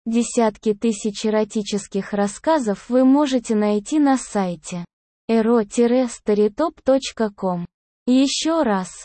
Десятки тысяч эротических рассказов вы можете найти на сайте ero-storytop.com. Еще раз,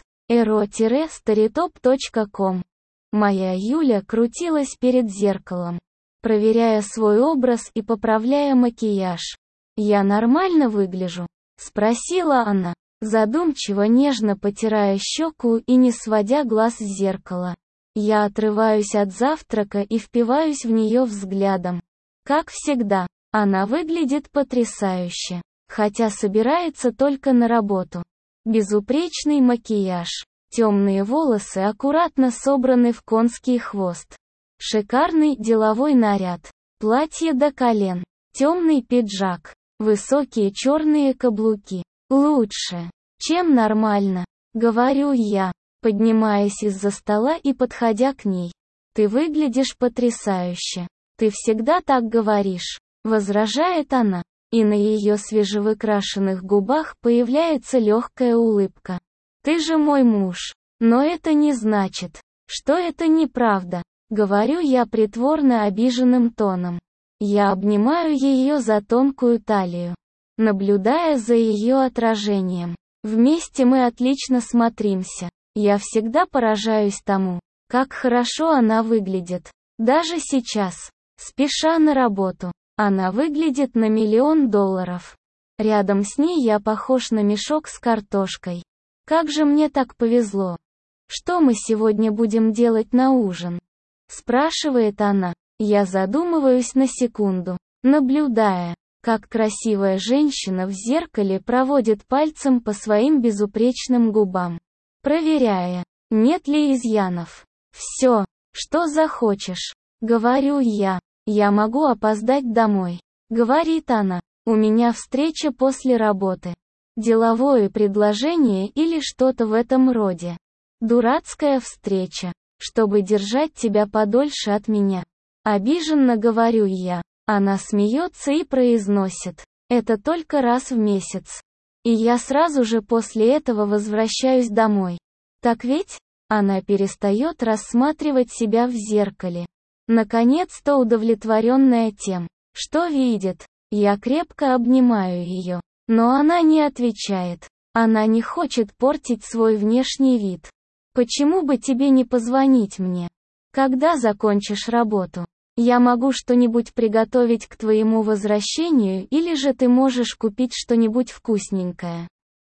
ero-storytop.com. Моя Юля крутилась перед зеркалом, проверяя свой образ и поправляя макияж. «Я нормально выгляжу?» — спросила она, задумчиво нежно потирая щеку и не сводя глаз с зеркала. Я отрываюсь от завтрака и впиваюсь в нее взглядом. Как всегда, она выглядит потрясающе, хотя собирается только на работу. Безупречный макияж, темные волосы аккуратно собраны в конский хвост. Шикарный деловой наряд, платье до колен, темный пиджак, высокие черные каблуки. Лучше, чем нормально, говорю я, поднимаясь из-за стола и подходя к ней. «Ты выглядишь потрясающе. Ты всегда так говоришь», — возражает она, и на ее свежевыкрашенных губах появляется легкая улыбка. «Ты же мой муж. Но это не значит, что это неправда», — говорю я притворно обиженным тоном. Я обнимаю ее за тонкую талию, наблюдая за ее отражением. Вместе мы отлично смотримся. Я всегда поражаюсь тому, как хорошо она выглядит. Даже сейчас, спеша на работу, она выглядит на $1 000 000. Рядом с ней я похож на мешок с картошкой. Как же мне так повезло. «Что мы сегодня будем делать на ужин?» — спрашивает она. Я задумываюсь на секунду, наблюдая, как красивая женщина в зеркале проводит пальцем по своим безупречным губам, проверяя, нет ли изъянов. «Все, что захочешь», — говорю я. «Я могу опоздать домой», — говорит она. «У меня встреча после работы. Деловое предложение или что-то в этом роде. Дурацкая встреча, чтобы держать тебя подольше от меня». Обиженно говорю я. Она смеется и произносит: «Это только раз в месяц. И я сразу же после этого возвращаюсь домой. Так ведь?» Она перестает рассматривать себя в зеркале. Наконец-то удовлетворенная тем, что видит. Я крепко обнимаю ее. Но она не отвечает. Она не хочет портить свой внешний вид. «Почему бы тебе не позвонить мне? Когда закончишь работу? Я могу что-нибудь приготовить к твоему возвращению, или же ты можешь купить что-нибудь вкусненькое.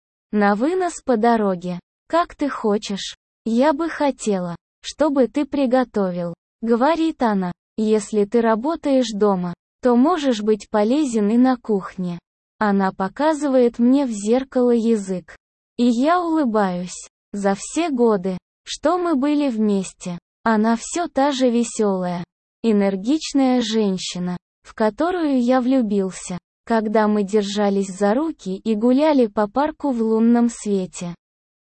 На вынос по дороге. Как ты хочешь. Я бы хотела, чтобы ты приготовил», — говорит она. «Если ты работаешь дома, то можешь быть полезен и на кухне». Она показывает мне в зеркало язык. И я улыбаюсь. За все годы, что мы были вместе, она все та же веселая, энергичная женщина, в которую я влюбился, когда мы держались за руки и гуляли по парку в лунном свете.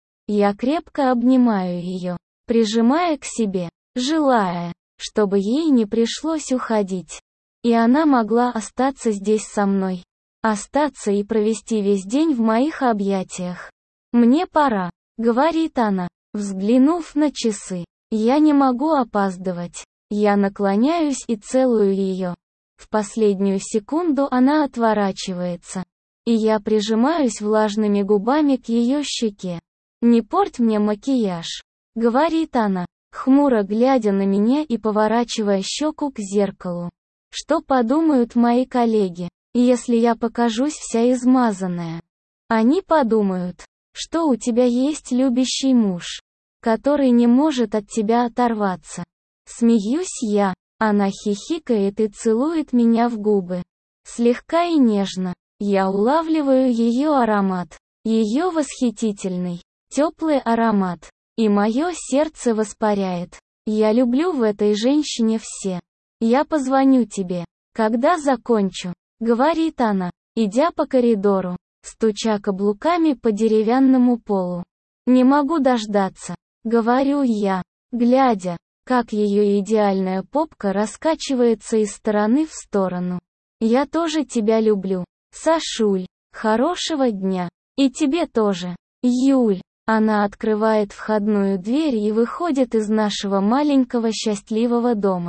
Я крепко обнимаю ее, прижимая к себе, желая, чтобы ей не пришлось уходить. И она могла остаться здесь со мной. Остаться и провести весь день в моих объятиях. «Мне пора», — говорит она, взглянув на часы. «Я не могу опаздывать». Я наклоняюсь и целую ее. В последнюю секунду она отворачивается. И я прижимаюсь влажными губами к ее щеке. «Не порть мне макияж», — говорит она, хмуро глядя на меня и поворачивая щеку к зеркалу. «Что подумают мои коллеги, если я покажусь вся измазанная? Они подумают, что у тебя есть любящий муж, который не может от тебя оторваться». Смеюсь я, она хихикает и целует меня в губы. Слегка и нежно. Я улавливаю ее аромат. Ее восхитительный, теплый аромат. И мое сердце воспаряет. Я люблю в этой женщине все. «Я позвоню тебе, когда закончу», — говорит она, идя по коридору, стуча каблуками по деревянному полу. «Не могу дождаться», — говорю я, глядя, как ее идеальная попка раскачивается из стороны в сторону. «Я тоже тебя люблю, Сашуль. Хорошего дня. И тебе тоже, Юль». Она открывает входную дверь и выходит из нашего маленького счастливого дома.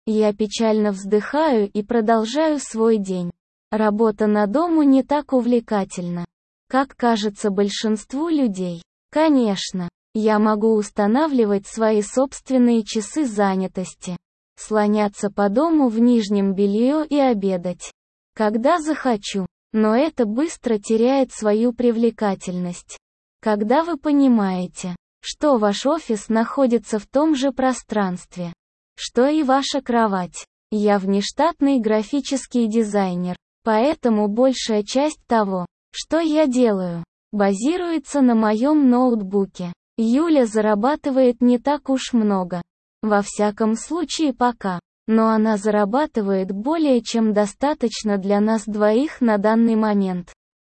Я печально вздыхаю и продолжаю свой день. Работа на дому не так увлекательна, как кажется большинству людей. Конечно, я могу устанавливать свои собственные часы занятости, слоняться по дому в нижнем белье и обедать, когда захочу, но это быстро теряет свою привлекательность. Когда вы понимаете, что ваш офис находится в том же пространстве, что и ваша кровать. Я внештатный графический дизайнер, поэтому большая часть того, что я делаю, базируется на моем ноутбуке. Юля зарабатывает не так уж много. Во всяком случае пока. Но она зарабатывает более чем достаточно для нас двоих на данный момент.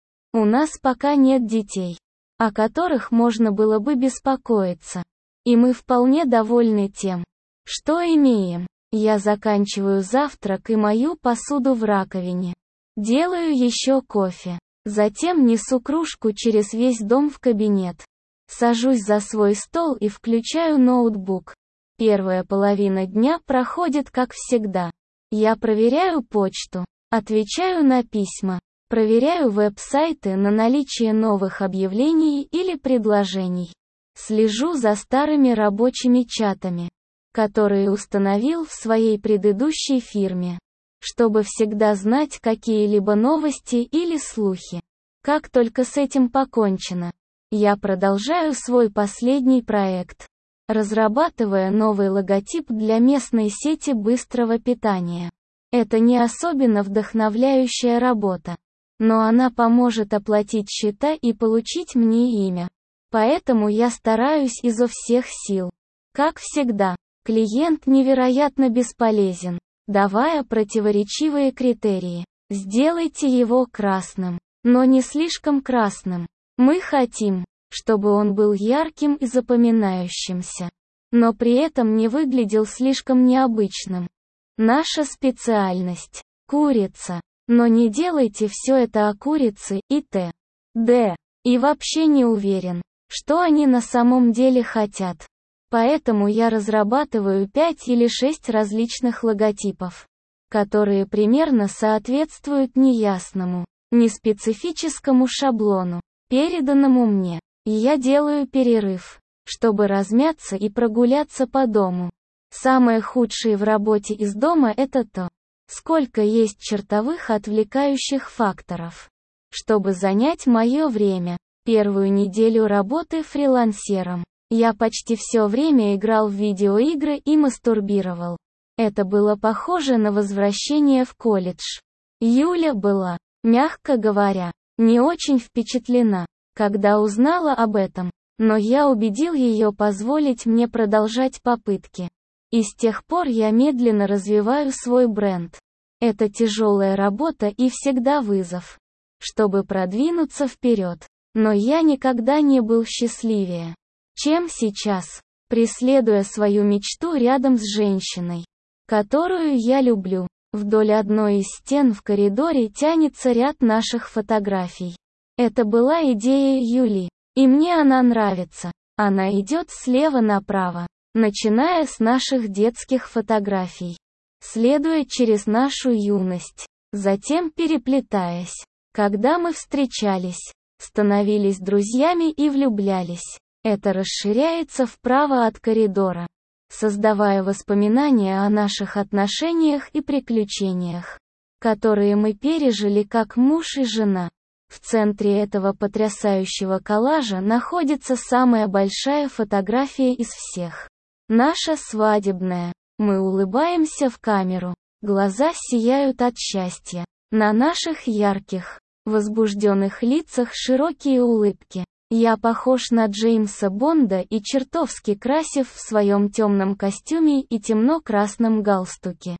У нас пока нет детей, о которых можно было бы беспокоиться. И мы вполне довольны тем, что имеем. Я заканчиваю завтрак и мою посуду в раковине. Делаю еще кофе. Затем несу кружку через весь дом в кабинет. Сажусь за свой стол и включаю ноутбук. Первая половина дня проходит как всегда. Я проверяю почту, отвечаю на письма, проверяю веб-сайты на наличие новых объявлений или предложений. Слежу за старыми рабочими чатами, которые установил в своей предыдущей фирме, чтобы всегда знать какие-либо новости или слухи. Как только с этим покончено, я продолжаю свой последний проект, разрабатывая новый логотип для местной сети быстрого питания. Это не особенно вдохновляющая работа, но она поможет оплатить счета и получить мне имя. Поэтому я стараюсь изо всех сил. Как всегда, клиент невероятно бесполезен, давая противоречивые критерии. Сделайте его красным, но не слишком красным. Мы хотим, чтобы он был ярким и запоминающимся, но при этом не выглядел слишком необычным. Наша специальность – курица, но не делайте все это о курице и т.д. И вообще не уверен, что они на самом деле хотят. Поэтому я разрабатываю 5 или 6 различных логотипов, которые примерно соответствуют неясному, неспецифическому шаблону, переданному мне. И я делаю перерыв, чтобы размяться и прогуляться по дому. Самое худшее в работе из дома – это то, сколько есть чертовых отвлекающих факторов. Чтобы занять мое время, первую неделю работы фрилансером, я почти все время играл в видеоигры и мастурбировал. Это было похоже на возвращение в колледж. Юля была, мягко говоря, не очень впечатлена, когда узнала об этом, но я убедил ее позволить мне продолжать попытки. И с тех пор я медленно развиваю свой бренд. Это тяжелая работа и всегда вызов, чтобы продвинуться вперед. Но я никогда не был счастливее, чем сейчас, преследуя свою мечту рядом с женщиной, которую я люблю. Вдоль одной из стен в коридоре тянется ряд наших фотографий. Это была идея Юли, и мне она нравится. Она идет слева направо, начиная с наших детских фотографий, следуя через нашу юность, затем переплетаясь, когда мы встречались, становились друзьями и влюблялись. Это расширяется вправо от коридора, создавая воспоминания о наших отношениях и приключениях, которые мы пережили как муж и жена. В центре этого потрясающего коллажа находится самая большая фотография из всех. Наша свадебная. Мы улыбаемся в камеру. Глаза сияют от счастья. На наших ярких, возбужденных лицах широкие улыбки. Я похож на Джеймса Бонда и чертовски красив в своем темном костюме и темно-красном галстуке.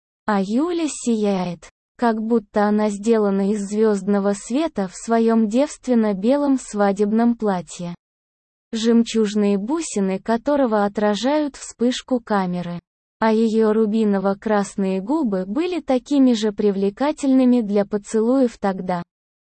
А Юля сияет, как будто она сделана из звездного света в своем девственно-белом свадебном платье, жемчужные бусины которого отражают вспышку камеры. А ее рубиново-красные губы были такими же привлекательными для поцелуев тогда.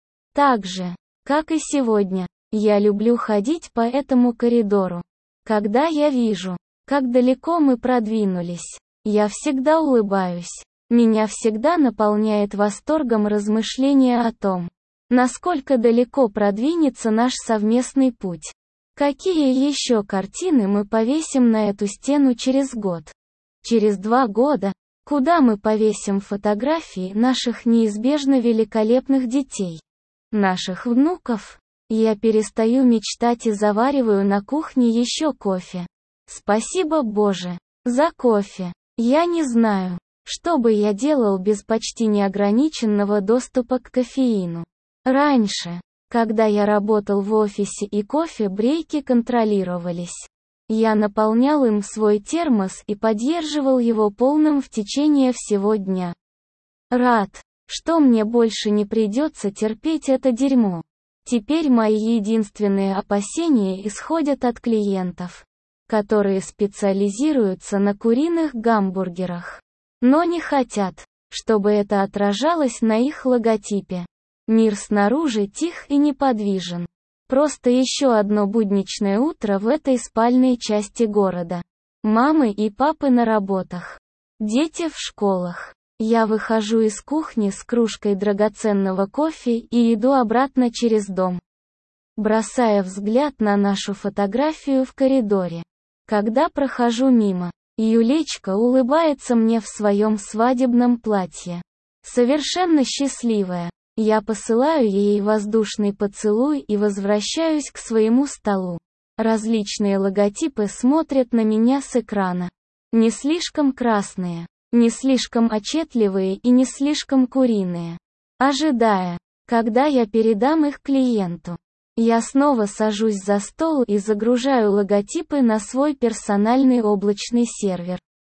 Так же, как и сегодня, я люблю ходить по этому коридору, когда я вижу, как далеко мы продвинулись. Я всегда улыбаюсь. Меня всегда наполняет восторгом размышления о том, насколько далеко продвинется наш совместный путь. Какие еще картины мы повесим на эту стену через год? Через 2 года? Куда мы повесим фотографии наших неизбежно великолепных детей? Наших внуков? Я перестаю мечтать и завариваю на кухне еще кофе. Спасибо Боже за кофе. Я не знаю, что бы я делал без почти неограниченного доступа к кофеину. Раньше, когда я работал в офисе и кофе-брейки контролировались, я наполнял им свой термос и поддерживал его полным в течение всего дня. Рад, что мне больше не придется терпеть это дерьмо. Теперь мои единственные опасения исходят от клиентов, которые специализируются на куриных гамбургерах, но не хотят, чтобы это отражалось на их логотипе. Мир снаружи тих и неподвижен. Просто еще одно будничное утро в этой спальной части города. Мамы и папы на работах. Дети в школах. Я выхожу из кухни с кружкой драгоценного кофе и иду обратно через дом, бросая взгляд на нашу фотографию в коридоре. Когда прохожу мимо, Юлечка улыбается мне в своем свадебном платье. Совершенно счастливая. Я посылаю ей воздушный поцелуй и возвращаюсь к своему столу. Различные логотипы смотрят на меня с экрана. Не слишком красные, не слишком отчетливые и не слишком куриные. Ожидая, когда я передам их клиенту, я снова сажусь за стол и загружаю логотипы на свой персональный облачный сервер.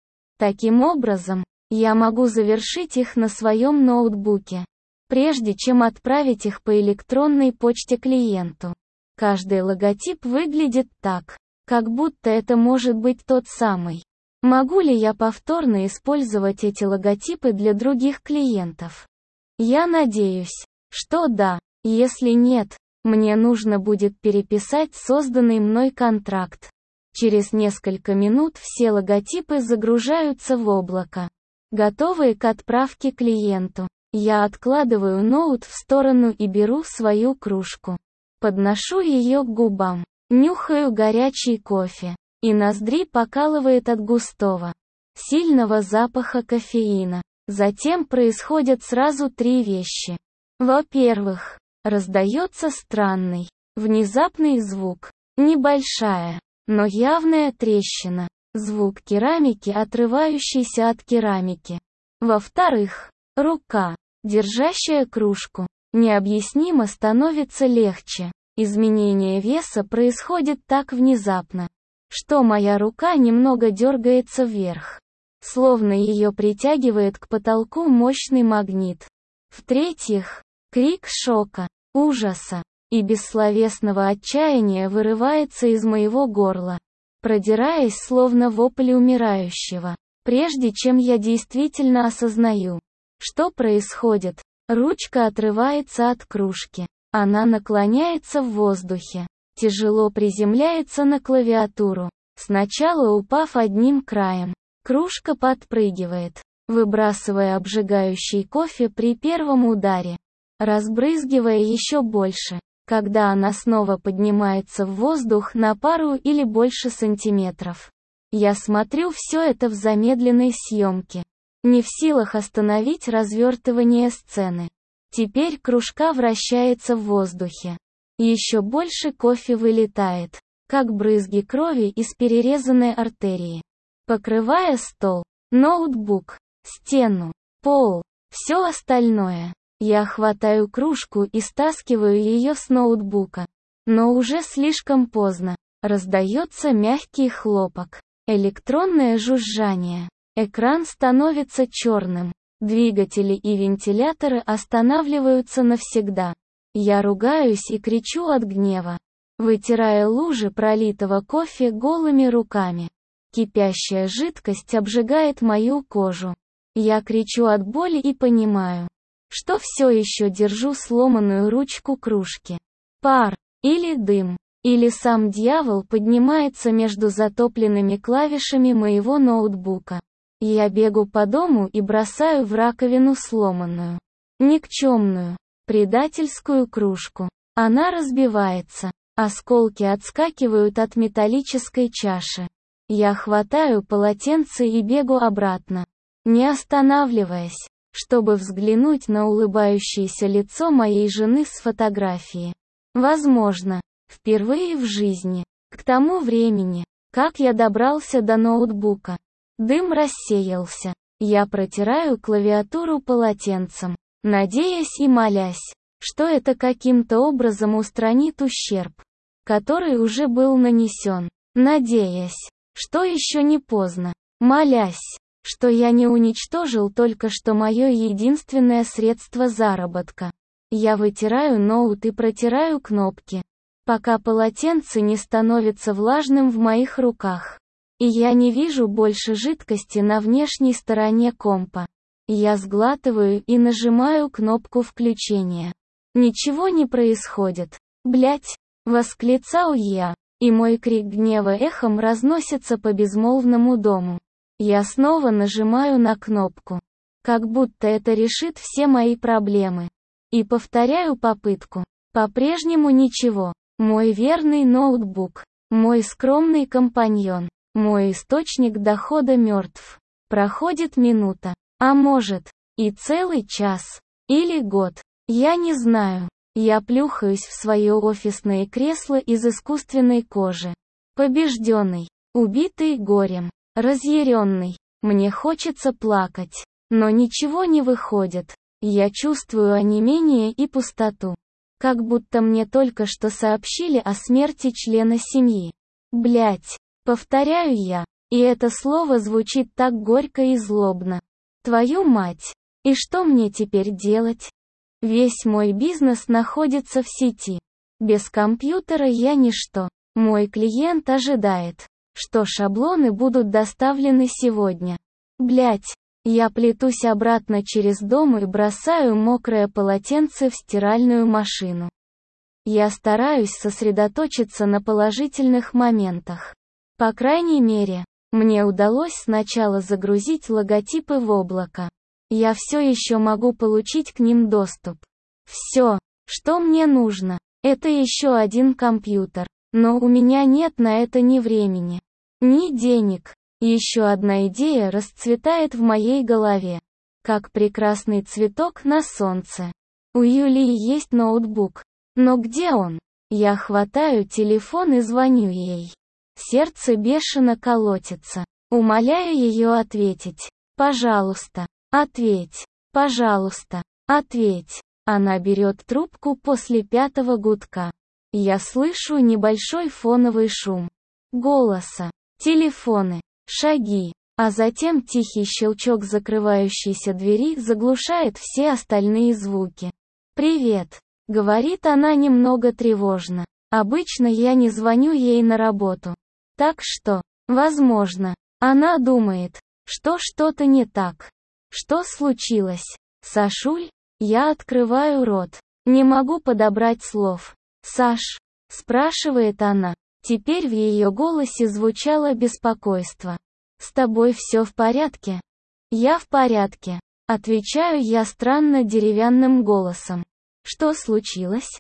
Таким образом, я могу завершить их на своем ноутбуке, прежде чем отправить их по электронной почте клиенту. Каждый логотип выглядит так, как будто это может быть тот самый. Могу ли я повторно использовать эти логотипы для других клиентов? Я надеюсь, что да. Если нет, мне нужно будет переписать созданный мной контракт. Через несколько минут все логотипы загружаются в облако, готовые к отправке клиенту. Я откладываю ноут в сторону и беру свою кружку. Подношу ее к губам, нюхаю горячий кофе, и ноздри покалывает от густого, сильного запаха кофеина. Затем происходят сразу 3 вещи. Во-первых, раздается странный, внезапный звук, небольшая, но явная трещина, звук керамики, отрывающийся от керамики. Во-вторых, рука, держащая кружку, необъяснимо становится легче. Изменение веса происходит так внезапно, что моя рука немного дергается вверх, словно ее притягивает к потолку мощный магнит. В-третьих, крик шока, ужаса и бессловесного отчаяния вырывается из моего горла, продираясь словно вопль умирающего. Прежде чем я действительно осознаю, что происходит, ручка отрывается от кружки. Она наклоняется в воздухе, тяжело приземляется на клавиатуру, сначала упав одним краем. Кружка подпрыгивает, выбрасывая обжигающий кофе при первом ударе, разбрызгивая еще больше, когда она снова поднимается в воздух на пару или больше сантиметров. Я смотрю все это в замедленной съемке, не в силах остановить развертывание сцены. Теперь кружка вращается в воздухе. Еще больше кофе вылетает, как брызги крови из перерезанной артерии, покрывая стол, ноутбук, стену, пол, все остальное. Я хватаю кружку и стаскиваю ее с ноутбука. Но уже слишком поздно. Раздается мягкий хлопок, электронное жужжание. Экран становится черным. Двигатели и вентиляторы останавливаются навсегда. Я ругаюсь и кричу от гнева, вытирая лужи пролитого кофе голыми руками. Кипящая жидкость обжигает мою кожу. Я кричу от боли и понимаю, что все еще держу сломанную ручку кружки. Пар, или дым, или сам дьявол поднимается между затопленными клавишами моего ноутбука. Я бегу по дому и бросаю в раковину сломанную, никчемную, предательскую кружку. Она разбивается. Осколки отскакивают от металлической чаши. Я хватаю полотенце и бегу обратно, не останавливаясь, чтобы взглянуть на улыбающееся лицо моей жены с фотографии. Возможно, впервые в жизни. К тому времени, как я добрался до ноутбука, дым рассеялся. Я протираю клавиатуру полотенцем, надеясь и молясь, что это каким-то образом устранит ущерб, который уже был нанесен. Надеясь, что еще не поздно. Молясь, что я не уничтожил только что мое единственное средство заработка. Я вытираю ноут и протираю кнопки, пока полотенце не становится влажным в моих руках. И я не вижу больше жидкости на внешней стороне компа. Я сглатываю и нажимаю кнопку включения. Ничего не происходит. «Блядь!» — восклицаю я, и мой крик гнева эхом разносится по безмолвному дому. Я снова нажимаю на кнопку, как будто это решит все мои проблемы. И повторяю попытку. По-прежнему ничего. Мой верный ноутбук, мой скромный компаньон, мой источник дохода мертв. Проходит минута, а может, и целый час, или год. Я не знаю. Я плюхаюсь в свое офисное кресло из искусственной кожи. Побежденный, убитый горем, разъяренный. Мне хочется плакать, но ничего не выходит. Я чувствую онемение и пустоту. Как будто мне только что сообщили о смерти члена семьи. Блять, повторяю я, и это слово звучит так горько и злобно. Твою мать! И что мне теперь делать? Весь мой бизнес находится в сети. Без компьютера я ничто. Мой клиент ожидает, что шаблоны будут доставлены сегодня. Блять, я плетусь обратно через дом и бросаю мокрое полотенце в стиральную машину. Я стараюсь сосредоточиться на положительных моментах. По крайней мере, мне удалось сначала загрузить логотипы в облако. Я все еще могу получить к ним доступ. Все, что мне нужно, это еще один компьютер. Но у меня нет на это ни времени, ни денег. Еще одна идея расцветает в моей голове, как прекрасный цветок на солнце. У Юлии есть ноутбук. Но где он? Я хватаю телефон и звоню ей. Сердце бешено колотится. Умоляю ее ответить. Пожалуйста, ответь. Пожалуйста, ответь. Она берет трубку после 5-го гудка. Я слышу небольшой фоновый шум голоса, телефоны, шаги, а затем тихий щелчок закрывающейся двери заглушает все остальные звуки. «Привет», — говорит она немного тревожно. Обычно я не звоню ей на работу. Так что, возможно, она думает, что что-то не так. Что случилось? Сашуль? Я открываю рот. Не могу подобрать слов. «Саш?» — спрашивает она. Теперь в ее голосе звучало беспокойство. «С тобой все в порядке?» «Я в порядке», — отвечаю я странно деревянным голосом. «Что случилось?»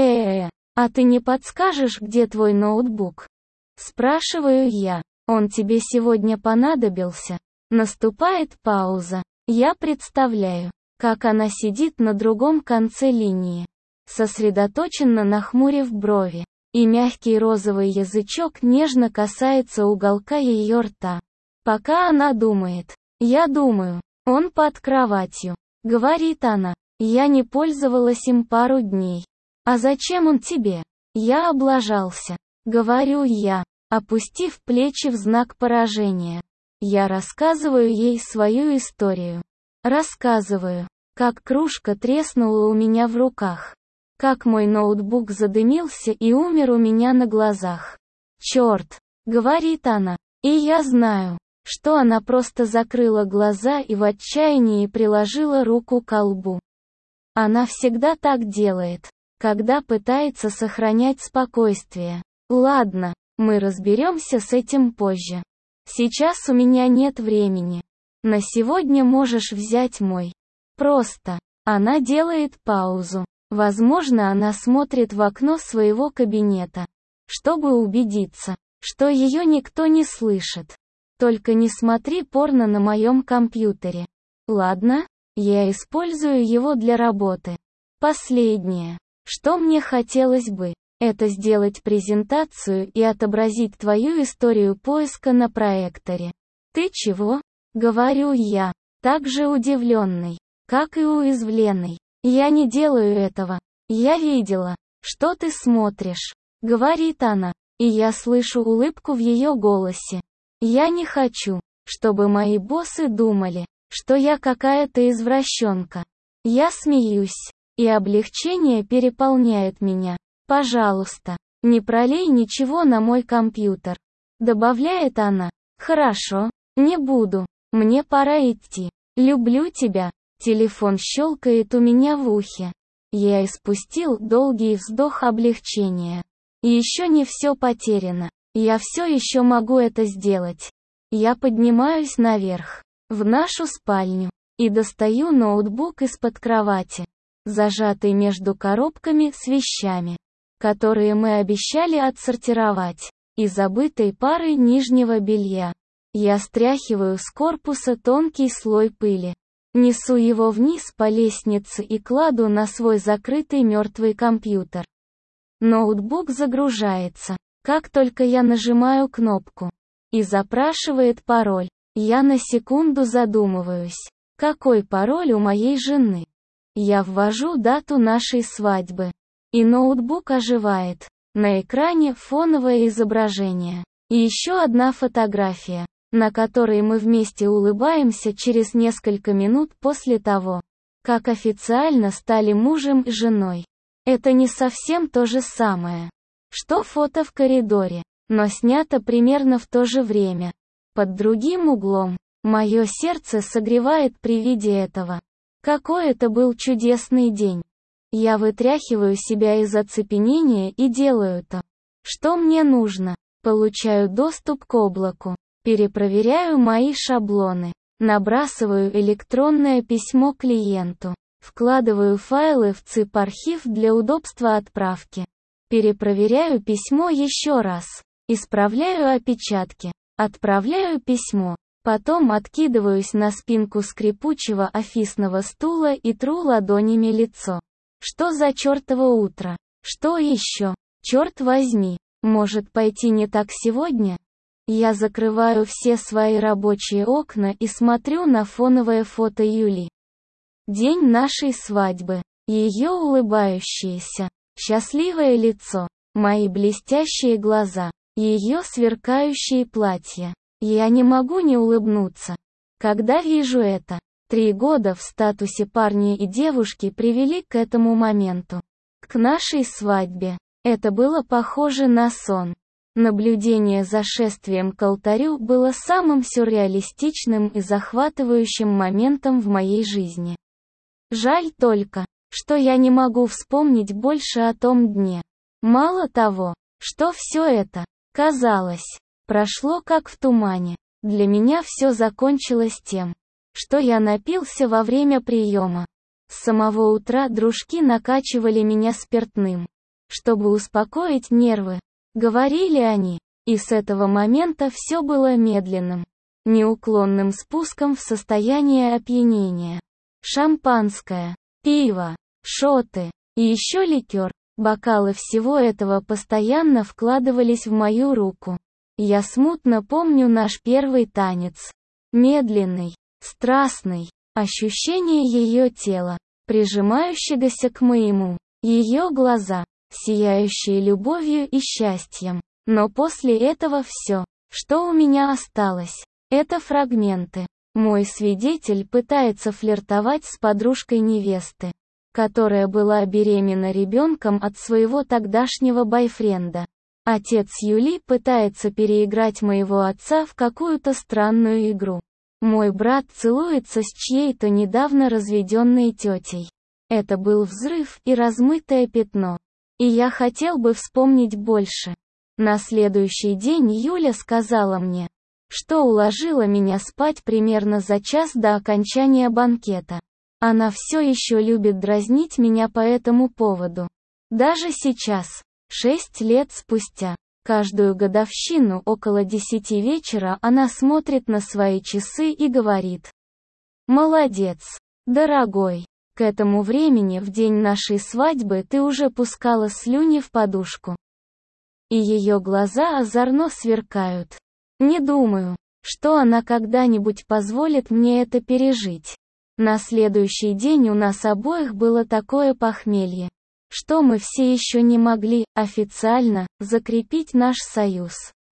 А ты не подскажешь, где твой ноутбук?» Спрашиваю я. «Он тебе сегодня понадобился?» Наступает пауза. Я представляю, как она сидит на другом конце линии, сосредоточенно нахмурив брови, и мягкий розовый язычок нежно касается уголка ее рта. Пока она думает, я думаю, он под кроватью. Говорит она, я не пользовалась им пару дней. А зачем он тебе? Я облажался. Говорю я, опустив плечи в знак поражения. Я рассказываю ей свою историю. Рассказываю, как кружка треснула у меня в руках. Как мой ноутбук задымился и умер у меня на глазах. «Черт!» — говорит она. И я знаю, что она просто закрыла глаза и в отчаянии приложила руку к колбу. Она всегда так делает, когда пытается сохранять спокойствие. Ладно, мы разберемся с этим позже. Сейчас у меня нет времени. На сегодня можешь взять мой. Просто. Она делает паузу. Возможно, она смотрит в окно своего кабинета, чтобы убедиться, что ее никто не слышит. Только не смотри порно на моем компьютере. Ладно? Я использую его для работы. Последнее, что мне хотелось бы, это сделать презентацию и отобразить твою историю поиска на проекторе. Ты чего? Говорю я, так же удивленный, как и уязвленный. Я не делаю этого. Я видела, что ты смотришь, говорит она, и я слышу улыбку в ее голосе. Я не хочу, чтобы мои боссы думали, что я какая-то извращенка. Я смеюсь, и облегчение переполняет меня. Пожалуйста, не пролей ничего на мой компьютер. Добавляет она. Хорошо, не буду. Мне пора идти. Люблю тебя. Телефон щелкает у меня в ухе. Я испустил долгий вздох облегчения. Еще не все потеряно. Я все еще могу это сделать. Я поднимаюсь наверх, в нашу спальню, и достаю ноутбук из-под кровати, зажатый между коробками с вещами, которые мы обещали отсортировать, и забытой парой нижнего белья. Я стряхиваю с корпуса тонкий слой пыли. Несу его вниз по лестнице и кладу на свой закрытый мертвый компьютер. Ноутбук загружается, как только я нажимаю кнопку, и запрашивает пароль. Я на секунду задумываюсь, какой пароль у моей жены. Я ввожу дату нашей свадьбы, и ноутбук оживает. На экране фоновое изображение, и еще одна фотография, на которой мы вместе улыбаемся через несколько минут после того, как официально стали мужем и женой. Это не совсем то же самое, что фото в коридоре, но снято примерно в то же время, под другим углом. Мое сердце согревает при виде этого. Какой это был чудесный день. Я вытряхиваю себя из оцепенения и делаю то, что мне нужно. Получаю доступ к облаку. Перепроверяю мои шаблоны, набрасываю электронное письмо клиенту, вкладываю файлы в CIP-архив для удобства отправки, перепроверяю письмо еще раз, исправляю опечатки, отправляю письмо, потом откидываюсь на спинку скрипучего офисного стула и тру ладонями лицо. Что за чертово утро? Что еще? Черт возьми, может пойти не так сегодня? Я закрываю все свои рабочие окна и смотрю на фоновое фото Юли. День нашей свадьбы. Ее улыбающееся, счастливое лицо, мои блестящие глаза, ее сверкающие платья. Я не могу не улыбнуться, когда вижу это. 3 года в статусе парня и девушки привели к этому моменту. К нашей свадьбе. Это было похоже на сон. Наблюдение за шествием к алтарю было самым сюрреалистичным и захватывающим моментом в моей жизни. Жаль только, что я не могу вспомнить больше о том дне. Мало того, что все это, казалось, прошло как в тумане. Для меня все закончилось тем, что я напился во время приема. С самого утра дружки накачивали меня спиртным, чтобы успокоить нервы. Говорили они, и с этого момента все было медленным, неуклонным спуском в состояние опьянения. Шампанское, пиво, шоты, и еще ликер, бокалы всего этого постоянно вкладывались в мою руку. Я смутно помню наш первый танец. Медленный, страстный, ощущение ее тела, прижимающегося к моему, ее глаза, сияющие любовью и счастьем. Но после этого все, что у меня осталось, это фрагменты. Мой свидетель пытается флиртовать с подружкой невесты, которая была беременна ребенком от своего тогдашнего бойфренда. Отец Юли пытается переиграть моего отца в какую-то странную игру. Мой брат целуется с чьей-то недавно разведенной тетей. Это был взрыв и размытое пятно. И я хотел бы вспомнить больше. На следующий день Юля сказала мне, что уложила меня спать примерно за час до окончания банкета. Она все еще любит дразнить меня по этому поводу. Даже сейчас, 6 лет спустя, каждую годовщину около 10 вечера она смотрит на свои часы и говорит: «Молодец, дорогой. К этому времени в день нашей свадьбы ты уже пускала слюни в подушку». И ее глаза озорно сверкают. Не думаю, что она когда-нибудь позволит мне это пережить. На следующий день у нас обоих было такое похмелье, что мы все еще не могли, официально, закрепить наш союз.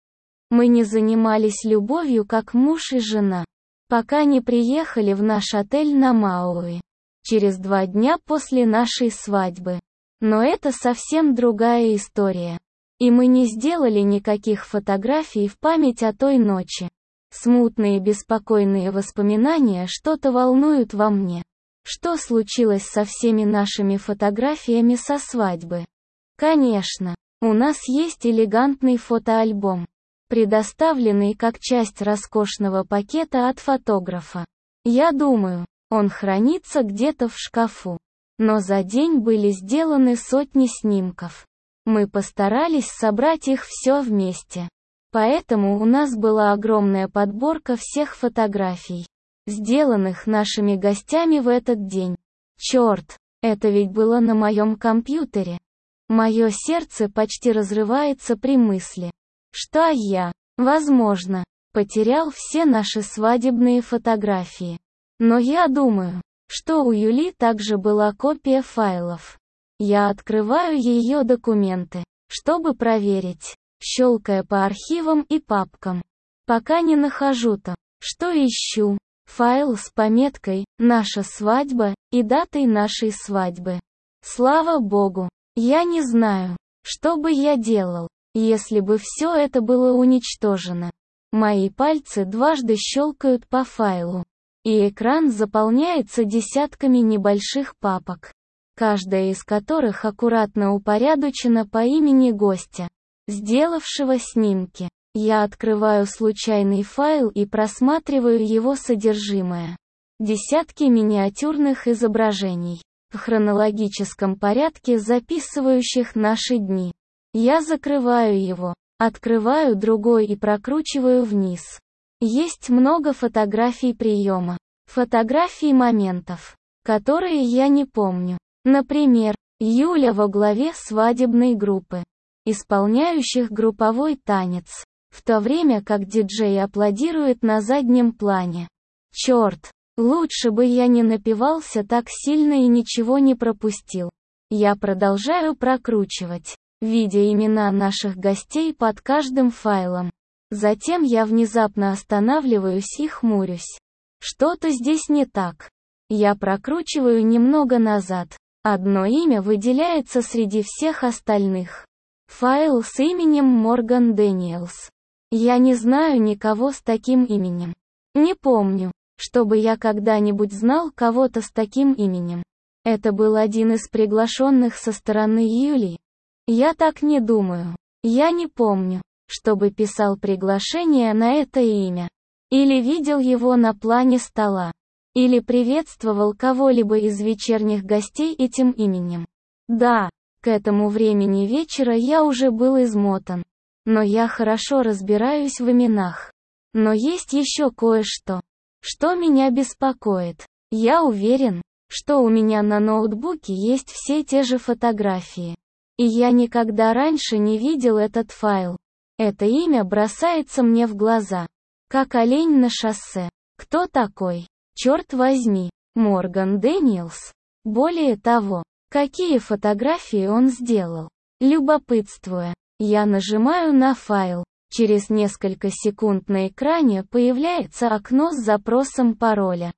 Мы не занимались любовью как муж и жена, пока не приехали в наш отель на Мауи, через 2 дня после нашей свадьбы. Но это совсем другая история. И мы не сделали никаких фотографий в память о той ночи. Смутные беспокойные воспоминания что-то волнуют во мне. Что случилось со всеми нашими фотографиями со свадьбы? Конечно, у нас есть элегантный фотоальбом, предоставленный как часть роскошного пакета от фотографа. Я думаю, он хранится где-то в шкафу. Но за день были сделаны сотни снимков. Мы постарались собрать их все вместе. Поэтому у нас была огромная подборка всех фотографий, сделанных нашими гостями в этот день. Черт, это ведь было на моем компьютере. Мое сердце почти разрывается при мысли, что я, возможно, потерял все наши свадебные фотографии. Но я думаю, что у Юли также была копия файлов. Я открываю ее документы, чтобы проверить, щелкая по архивам и папкам. Пока не нахожу то, что ищу. Файл с пометкой «Наша свадьба» и датой нашей свадьбы. Слава Богу, я не знаю, что бы я делал, если бы все это было уничтожено. Мои пальцы дважды щелкают по файлу, и экран заполняется десятками небольших папок, каждая из которых аккуратно упорядочена по имени гостя, сделавшего снимки. Я открываю случайный файл и просматриваю его содержимое. Десятки миниатюрных изображений, в хронологическом порядке записывающих наши дни. Я закрываю его, открываю другой и прокручиваю вниз. Есть много фотографий приема, фотографий моментов, которые я не помню. Например, Юля во главе свадебной группы, исполняющих групповой танец, в то время как диджей аплодирует на заднем плане. Черт, лучше бы я не напивался так сильно и ничего не пропустил. Я продолжаю прокручивать, видя имена наших гостей под каждым файлом. Затем я внезапно останавливаюсь и хмурюсь. Что-то здесь не так. Я прокручиваю немного назад. Одно имя выделяется среди всех остальных. Файл с именем Морган Дэниелс. Я не знаю никого с таким именем. Не помню, чтобы я когда-нибудь знал кого-то с таким именем. Это был один из приглашенных со стороны Юли. Я так не думаю. Я не помню, чтобы писал приглашение на это имя. Или видел его на плане стола. Или приветствовал кого-либо из вечерних гостей этим именем. Да, к этому времени вечера я уже был измотан. Но я хорошо разбираюсь в именах. Но есть еще кое-что, что меня беспокоит. Я уверен, что у меня на ноутбуке есть все те же фотографии. И я никогда раньше не видел этот файл. Это имя бросается мне в глаза, как олень на шоссе. Кто такой? Черт возьми, Морган Дэниелс. Более того, какие фотографии он сделал? Любопытствуя, я нажимаю на файл. Через несколько секунд на экране появляется окно с запросом пароля.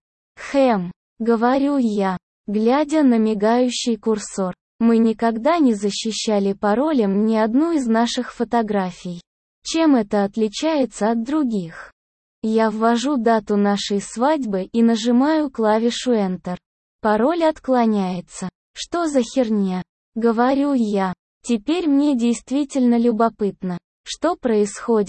Говорю я, глядя на мигающий курсор. Мы никогда не защищали паролем ни одну из наших фотографий. Чем это отличается от других? Я ввожу дату нашей свадьбы и нажимаю клавишу Enter. Пароль отклоняется. Что за херня? Говорю я. Теперь мне действительно любопытно, что происходит,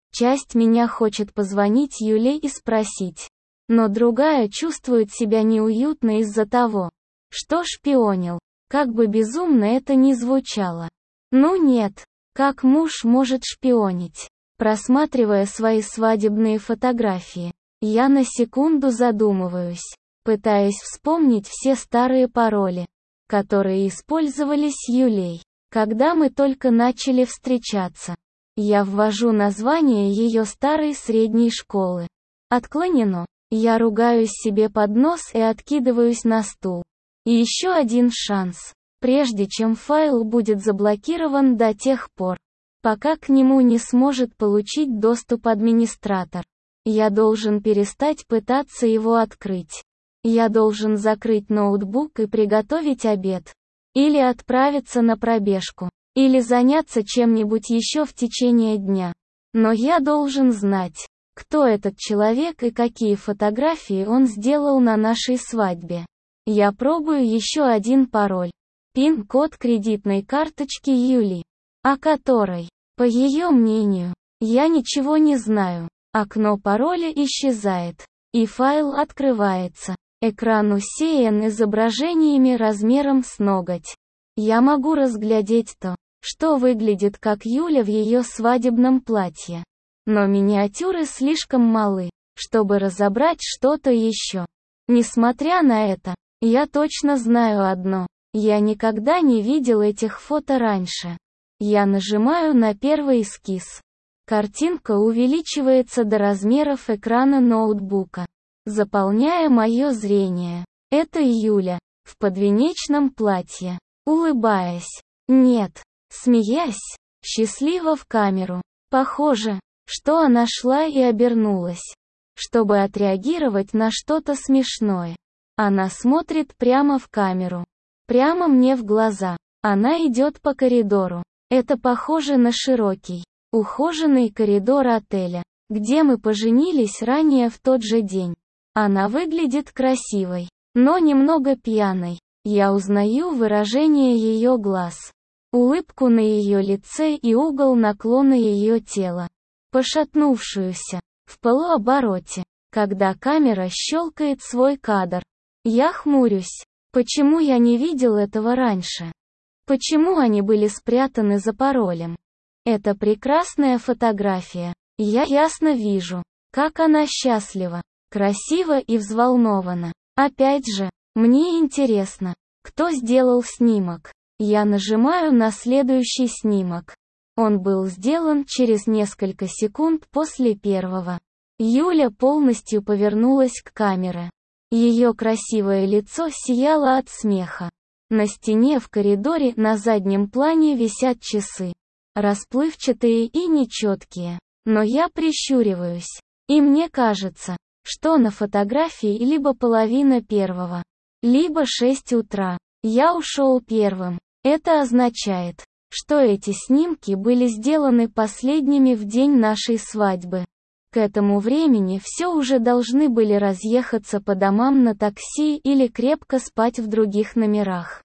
Часть меня хочет позвонить Юле и спросить. Но другая чувствует себя неуютно из-за того, что шпионил. Как бы безумно это ни звучало. Ну нет, как муж может шпионить? Просматривая свои свадебные фотографии, я на секунду задумываюсь, пытаясь вспомнить все старые пароли, которые использовались Юлей, когда мы только начали встречаться. Я ввожу название ее старой средней школы. Отклонено. Я ругаюсь себе под нос и откидываюсь на стул. И еще один шанс, прежде чем файл будет заблокирован до тех пор, пока к нему не сможет получить доступ администратор. Я должен перестать пытаться его открыть. Я должен закрыть ноутбук и приготовить обед. Или отправиться на пробежку. Или заняться чем-нибудь еще в течение дня. Но я должен знать, кто этот человек и какие фотографии он сделал на нашей свадьбе. Я пробую еще один пароль. Пин-код кредитной карточки Юли, о которой, по ее мнению, я ничего не знаю. Окно пароля исчезает, и файл открывается. Экран усеян изображениями размером с ноготь. Я могу разглядеть то, что выглядит как Юля в ее свадебном платье. Но миниатюры слишком малы, чтобы разобрать что-то еще. Несмотря на это, я точно знаю одно. Я никогда не видел этих фото раньше. Я нажимаю на первый эскиз. Картинка увеличивается до размеров экрана ноутбука, заполняя мое зрение. Это Юля, в подвенечном платье, улыбаясь. Нет, смеясь, счастливо в камеру. Похоже, что она шла и обернулась, чтобы отреагировать на что-то смешное. Она смотрит прямо в камеру. Прямо мне в глаза. Она идет по коридору. Это похоже на широкий, ухоженный коридор отеля, где мы поженились ранее в тот же день. Она выглядит красивой, но немного пьяной. Я узнаю выражение ее глаз, улыбку на ее лице и угол наклона ее тела, пошатнувшуюся, в полуобороте, когда камера щелкает свой кадр. Я хмурюсь. Почему я не видел этого раньше? Почему они были спрятаны за паролем? Это прекрасная фотография. Я ясно вижу, как она счастлива, красива и взволнована. Опять же, мне интересно, кто сделал снимок. Я нажимаю на следующий снимок. Он был сделан через несколько секунд после первого. Юля полностью повернулась к камере. Ее красивое лицо сияло от смеха. На стене в коридоре на заднем плане висят часы. Расплывчатые и нечеткие. Но я прищуриваюсь. И мне кажется, что на фотографии либо половина первого, либо 6 утра. Я ушел первым. Это означает, что эти снимки были сделаны последними в день нашей свадьбы. К этому времени все уже должны были разъехаться по домам на такси или крепко спать в других номерах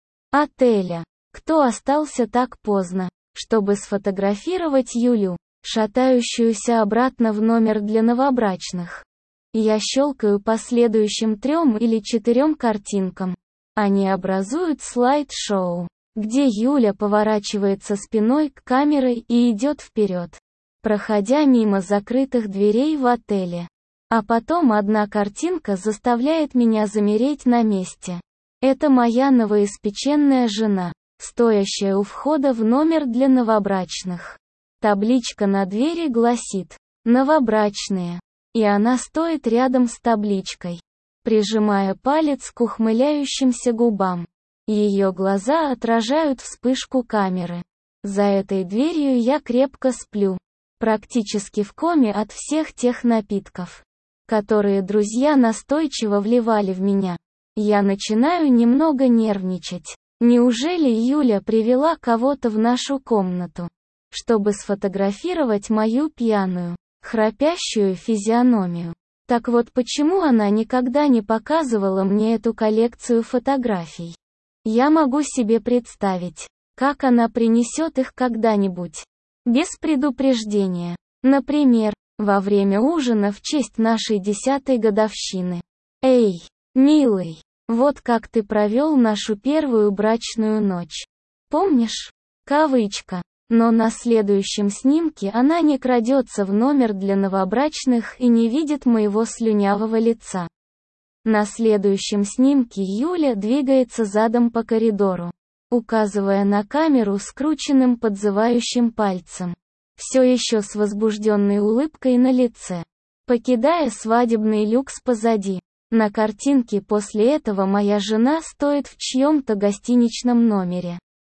отеля. Кто остался так поздно, чтобы сфотографировать Юлю, шатающуюся обратно в номер для новобрачных? Я щелкаю по следующим 3 или 4 картинкам. Они образуют слайд-шоу, где Юля поворачивается спиной к камере и идет вперед, проходя мимо закрытых дверей в отеле. А потом одна картинка заставляет меня замереть на месте. Это моя новоиспеченная жена, стоящая у входа в номер для новобрачных. Табличка на двери гласит «Новобрачные». И она стоит рядом с табличкой, прижимая палец к ухмыляющимся губам. Ее глаза отражают вспышку камеры. За этой дверью я крепко сплю, практически в коме от всех тех напитков, которые друзья настойчиво вливали в меня. Я начинаю немного нервничать. Неужели Юля привела кого-то в нашу комнату, чтобы сфотографировать мою пьяную, храпящую физиономию? Так вот почему она никогда не показывала мне эту коллекцию фотографий. Я могу себе представить, как она принесет их когда-нибудь, без предупреждения. Например, во время ужина в честь нашей 10-й годовщины. «Эй, милый, вот как ты провел нашу первую брачную ночь. Помнишь?» Кавычка. Но на следующем снимке она не крадется в номер для новобрачных и не видит моего слюнявого лица. На следующем снимке Юля двигается задом по коридору, указывая на камеру скрученным подзывающим пальцем. Все еще с возбужденной улыбкой на лице. Покидая свадебный люкс позади. На картинке после этого моя жена стоит в чьем-то гостиничном номере,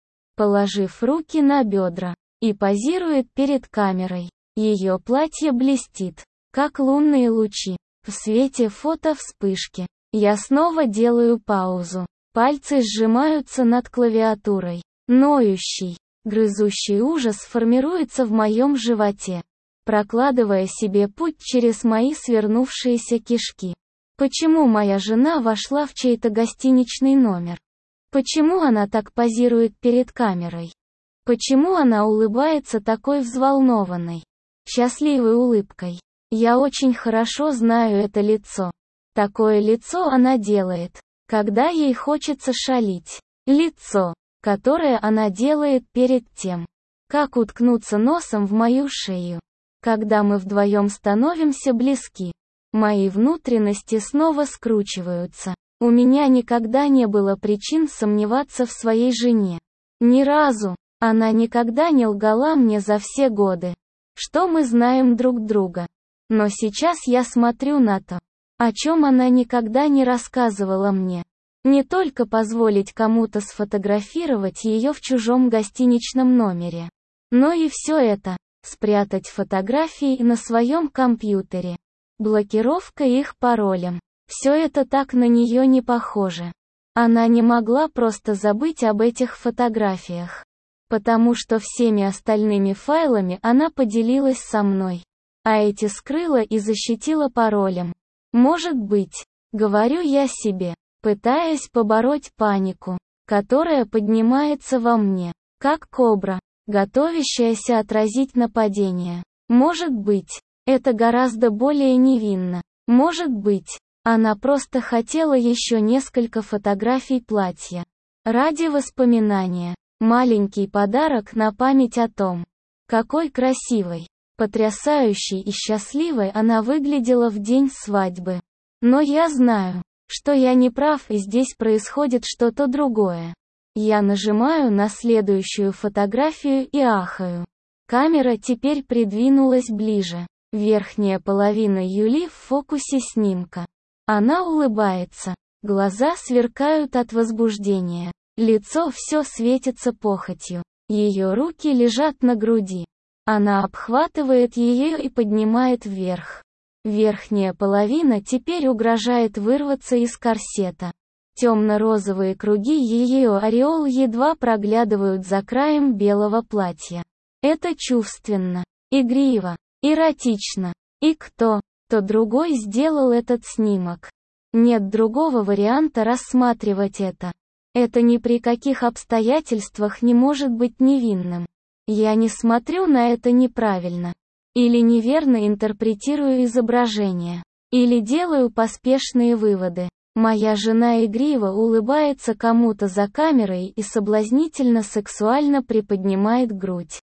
положив руки на бедра, и позирует перед камерой. Ее платье блестит, как лунные лучи, в свете фото-вспышки. Я снова делаю паузу. Пальцы сжимаются над клавиатурой. Ноющий, грызущий ужас формируется в моем животе, прокладывая себе путь через мои свернувшиеся кишки. Почему моя жена вошла в чей-то гостиничный номер? Почему она так позирует перед камерой? Почему она улыбается такой взволнованной, счастливой улыбкой? Я очень хорошо знаю это лицо. Такое лицо она делает, когда ей хочется шалить. Лицо, которое она делает перед тем, как уткнуться носом в мою шею. Когда мы вдвоем становимся близки, мои внутренности снова скручиваются. У меня никогда не было причин сомневаться в своей жене. Ни разу. Она никогда не лгала мне за все годы, что мы знаем друг друга. Но сейчас я смотрю на то, о чем она никогда не рассказывала мне. Не только позволить кому-то сфотографировать ее в чужом гостиничном номере, но и все это, спрятать фотографии на своем компьютере. Блокировка их паролем. Все это так на нее не похоже. Она не могла просто забыть об этих фотографиях, потому что всеми остальными файлами она поделилась со мной, а эти скрыла и защитила паролем. Может быть, говорю я себе, пытаясь побороть панику, которая поднимается во мне, как кобра, готовящаяся отразить нападение. Может быть, это гораздо более невинно. Может быть, она просто хотела еще несколько фотографий платья. Ради воспоминания. Маленький подарок на память о том, какой красивой, потрясающей и счастливой она выглядела в день свадьбы. Но я знаю, что я не прав и здесь происходит что-то другое. Я нажимаю на следующую фотографию и ахаю. Камера теперь придвинулась ближе. Верхняя половина Юли в фокусе снимка. Она улыбается. Глаза сверкают от возбуждения. Лицо все светится похотью. Ее руки лежат на груди. Она обхватывает ее и поднимает вверх. Верхняя половина теперь угрожает вырваться из корсета. Темно-розовые круги ее ореол едва проглядывают за краем белого платья. Это чувственно, игриво, эротично. И кто-то другой сделал этот снимок. Нет другого варианта рассматривать это. Это ни при каких обстоятельствах не может быть невинным. Я не смотрю на это неправильно. Или неверно интерпретирую изображение. Или делаю поспешные выводы. Моя жена игриво улыбается кому-то за камерой и соблазнительно сексуально приподнимает грудь.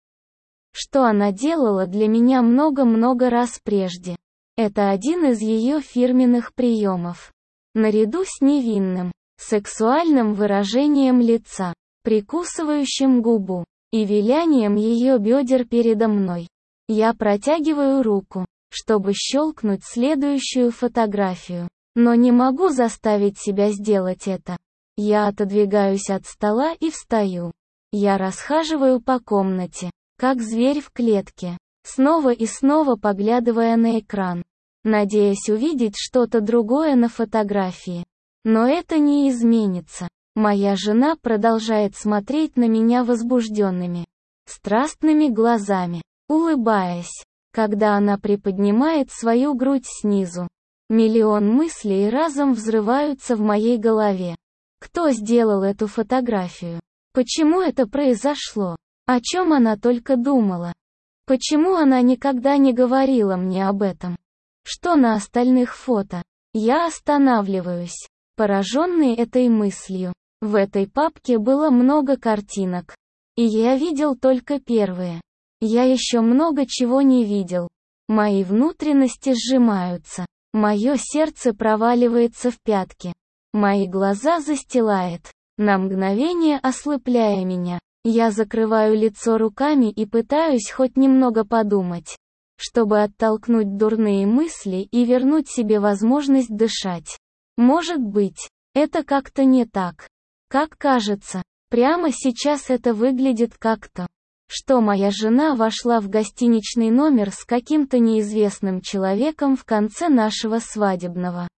Что она делала для меня много-много раз прежде. Это один из ее фирменных приемов. Наряду с невинным, сексуальным выражением лица, прикусывающим губу, и вилянием ее бедер передо мной. Я протягиваю руку, чтобы щелкнуть следующую фотографию, но не могу заставить себя сделать это. Я отодвигаюсь от стола и встаю. Я расхаживаю по комнате, как зверь в клетке, снова и снова поглядывая на экран, надеясь увидеть что-то другое на фотографии. Но это не изменится. Моя жена продолжает смотреть на меня возбужденными, страстными глазами, улыбаясь, когда она приподнимает свою грудь снизу. Миллион мыслей разом взрываются в моей голове. Кто сделал эту фотографию? Почему это произошло? О чем она только думала? Почему она никогда не говорила мне об этом? Что на остальных фото? Я останавливаюсь, пораженный этой мыслью. В этой папке было много картинок. И я видел только первые. Я еще много чего не видел. Мои внутренности сжимаются. Мое сердце проваливается в пятки. Мои глаза застилает, на мгновение ослепляя меня. Я закрываю лицо руками и пытаюсь хоть немного подумать, чтобы оттолкнуть дурные мысли и вернуть себе возможность дышать. Может быть, это как-то не так, как кажется. Прямо сейчас это выглядит как-то, что моя жена вошла в гостиничный номер с каким-то неизвестным человеком в конце нашего свадебного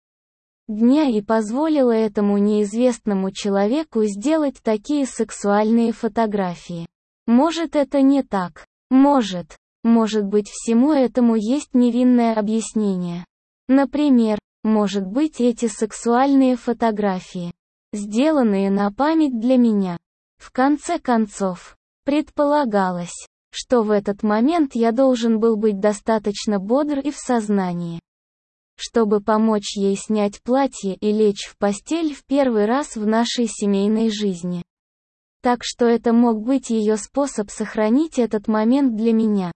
дня и позволила этому неизвестному человеку сделать такие сексуальные фотографии. Может, это не так. Может быть, всему этому есть невинное объяснение. Например, может быть, эти сексуальные фотографии, сделанные на память для меня. В конце концов, предполагалось, что в этот момент я должен был быть достаточно бодр и в сознании, чтобы помочь ей снять платье и лечь в постель в первый раз в нашей семейной жизни. Так что это мог быть ее способ сохранить этот момент для меня.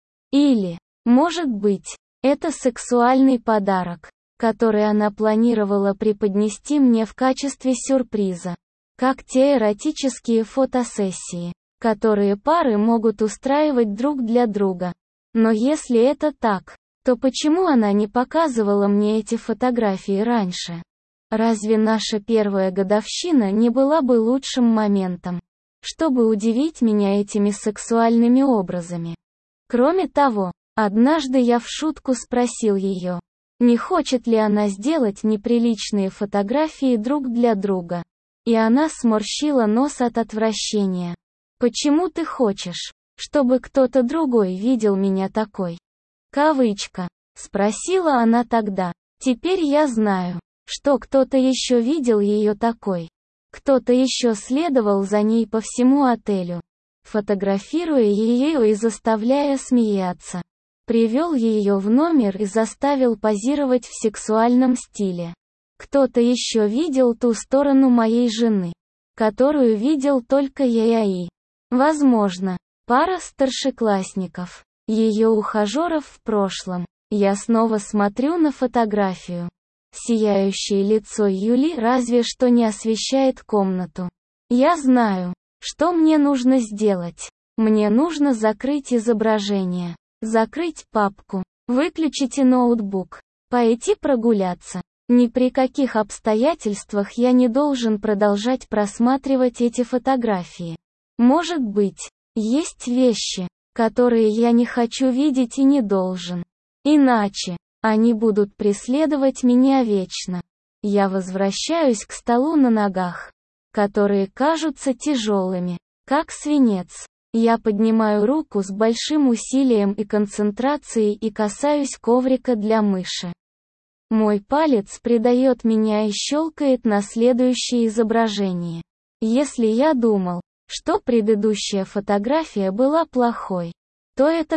Или, может быть, это сексуальный подарок, который она планировала преподнести мне в качестве сюрприза. Как те эротические фотосессии, которые пары могут устраивать друг для друга. Но если это так, то почему она не показывала мне эти фотографии раньше? Разве наша первая годовщина не была бы лучшим моментом, чтобы удивить меня этими сексуальными образами? Кроме того, однажды я в шутку спросил ее, не хочет ли она сделать неприличные фотографии друг для друга. И она сморщила нос от отвращения. «Почему ты хочешь, чтобы кто-то другой видел меня такой?» Кавычка. Спросила она тогда. Теперь я знаю, что кто-то еще видел ее такой. Кто-то еще следовал за ней по всему отелю, фотографируя ее и заставляя смеяться. Привел ее в номер и заставил позировать в сексуальном стиле. Кто-то еще видел ту сторону моей жены, которую видел только я и, возможно, пара старшеклассников, ее ухажеров в прошлом. Я снова смотрю на фотографию. Сияющее лицо Юли разве что не освещает комнату. Я знаю, что мне нужно сделать. Мне нужно закрыть изображение, закрыть папку, выключите ноутбук, пойти прогуляться. Ни при каких обстоятельствах я не должен продолжать просматривать эти фотографии. Может быть, есть вещи, которые я не хочу видеть и не должен. Иначе, они будут преследовать меня вечно. Я возвращаюсь к столу на ногах, которые кажутся тяжелыми, как свинец. Я поднимаю руку с большим усилием и концентрацией и касаюсь коврика для мыши. Мой палец предает меня и щелкает на следующее изображение. Если я думал, что предыдущая фотография была плохой, то это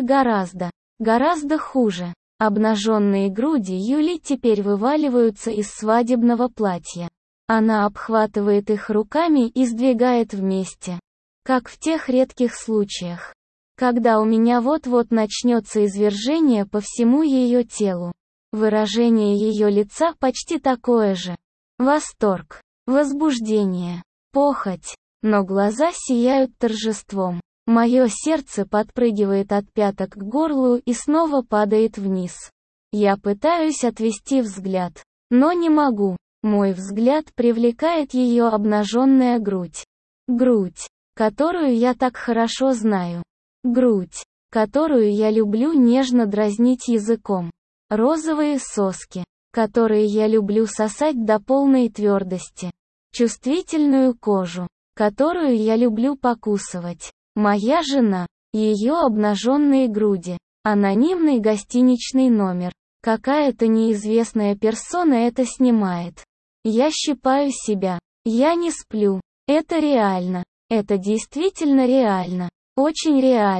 гораздо хуже. Обнаженные груди Юли теперь вываливаются из свадебного платья. Она обхватывает их руками и сдвигает вместе. Как в тех редких случаях, когда у меня вот-вот начнется извержение по всему ее телу. Выражение ее лица почти такое же. Восторг, возбуждение, похоть, но глаза сияют торжеством. Мое сердце подпрыгивает от пяток к горлу и снова падает вниз. Я пытаюсь отвести взгляд, но не могу. Мой взгляд привлекает ее обнаженная грудь. Грудь, которую я так хорошо знаю. Грудь, которую я люблю нежно дразнить языком. Розовые соски, которые я люблю сосать до полной твердости. Чувствительную кожу, которую я люблю покусывать. Моя жена, ее обнаженные груди, анонимный гостиничный номер. Какая-то неизвестная персона это снимает. Я щипаю себя. Я не сплю. Это реально. Это действительно реально. Очень реально.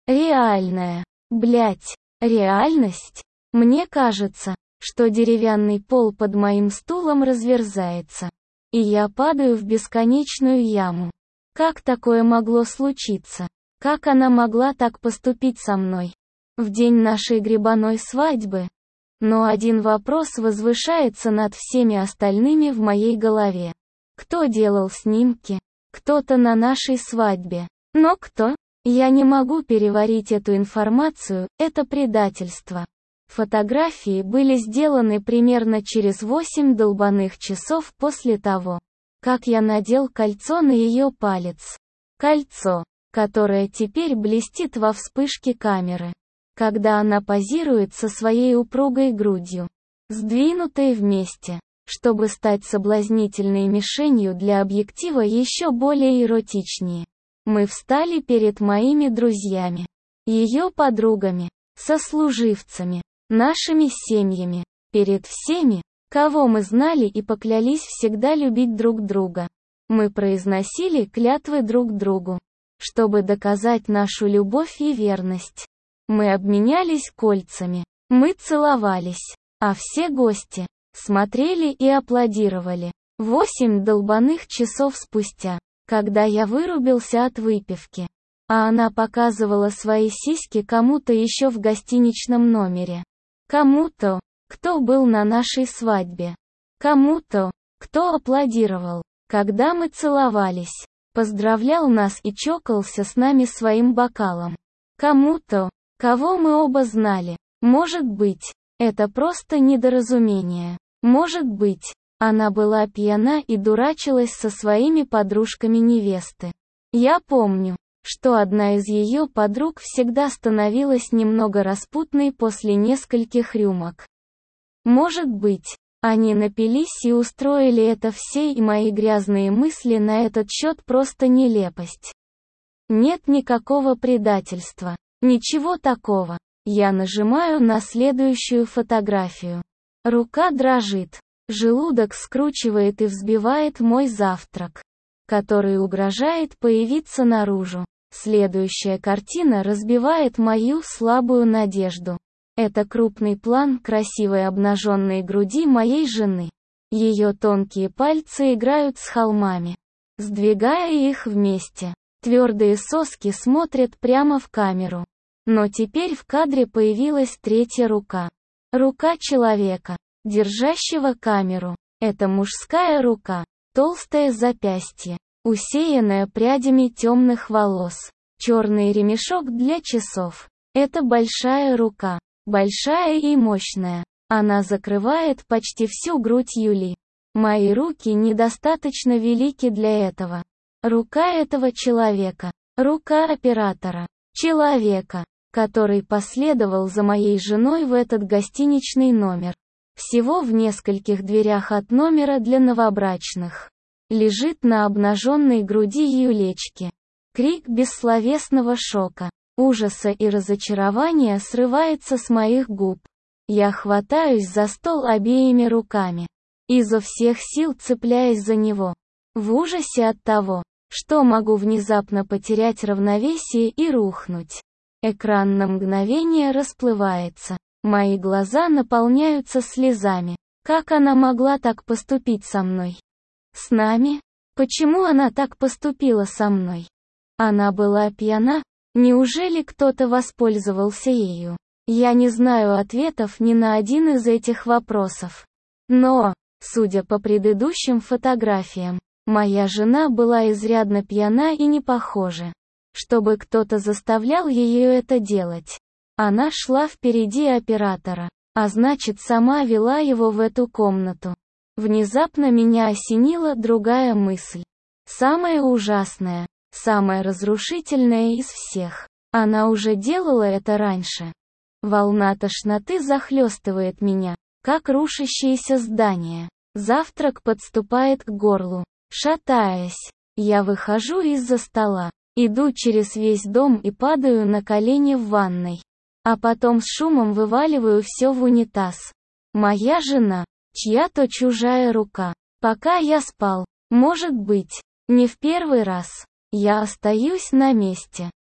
Реальная. Блять. Реальность. Мне кажется, что деревянный пол под моим стулом разверзается. И я падаю в бесконечную яму. Как такое могло случиться? Как она могла так поступить со мной? В день нашей грибаной свадьбы? Но один вопрос возвышается над всеми остальными в моей голове. Кто делал снимки? Кто-то на нашей свадьбе. Но кто? Я не могу переварить эту информацию, это предательство. Фотографии были сделаны примерно через 8 долбаных часов после того, как я надел кольцо на ее палец. Кольцо, которое теперь блестит во вспышке камеры, когда она позирует со своей упругой грудью, сдвинутой вместе, чтобы стать соблазнительной мишенью для объектива еще более эротичнее. Мы встали перед моими друзьями, ее подругами, сослуживцами, нашими семьями, перед всеми, кого мы знали и поклялись всегда любить друг друга. Мы произносили клятвы друг другу, чтобы доказать нашу любовь и верность. Мы обменялись кольцами, мы целовались, а все гости смотрели и аплодировали. 8 долбаных часов спустя, когда я вырубился от выпивки, а она показывала свои сиськи кому-то еще в гостиничном номере. Кому-то, кто был на нашей свадьбе. Кому-то, кто аплодировал, когда мы целовались, поздравлял нас и чокался с нами своим бокалом. Кому-то, кого мы оба знали. Может быть, это просто недоразумение. Может быть, она была пьяна и дурачилась со своими подружками невесты. Я помню, что одна из ее подруг всегда становилась немного распутной после нескольких рюмок. Может быть, они напились и устроили это все, и мои грязные мысли на этот счет просто нелепость. Нет никакого предательства. Ничего такого. Я нажимаю на следующую фотографию. Рука дрожит. Желудок скручивает и взбивает мой завтрак, который угрожает появиться наружу. Следующая картина разбивает мою слабую надежду. Это крупный план красивой обнаженной груди моей жены. Ее тонкие пальцы играют с холмами, сдвигая их вместе. Твердые соски смотрят прямо в камеру. Но теперь в кадре появилась третья рука. Рука человека, держащего камеру. Это мужская рука, толстое запястье, усеянное прядями темных волос, черный ремешок для часов. Это большая рука, большая и мощная. Она закрывает почти всю грудь Юли. Мои руки недостаточно велики для этого. Рука этого человека, рука оператора, человека, который последовал за моей женой в этот гостиничный номер. Всего в нескольких дверях от номера для новобрачных. Лежит на обнаженной груди Юлечки. Крик бессловесного шока, ужаса и разочарования срывается с моих губ. Я хватаюсь за стол обеими руками, изо всех сил цепляясь за него. В ужасе от того, что могу внезапно потерять равновесие и рухнуть. Экран на мгновение расплывается. Мои глаза наполняются слезами. Как она могла так поступить со мной? С нами? Почему она так поступила со мной? Она была пьяна? Неужели кто-то воспользовался ею? Я не знаю ответов ни на один из этих вопросов. Но, судя по предыдущим фотографиям, моя жена была изрядно пьяна и не похожа, чтобы кто-то заставлял ее это делать. Она шла впереди оператора, а значит сама вела его в эту комнату. Внезапно меня осенила другая мысль. Самая ужасная, самая разрушительная из всех. Она уже делала это раньше. Волна тошноты захлестывает меня, как рушащееся здание. Завтрак подступает к горлу. Шатаясь, я выхожу из-за стола, иду через весь дом и падаю на колени в ванной. А потом с шумом вываливаю все в унитаз. Моя жена, чья-то чужая рука. Пока я спал, может быть, не в первый раз, я остаюсь на месте.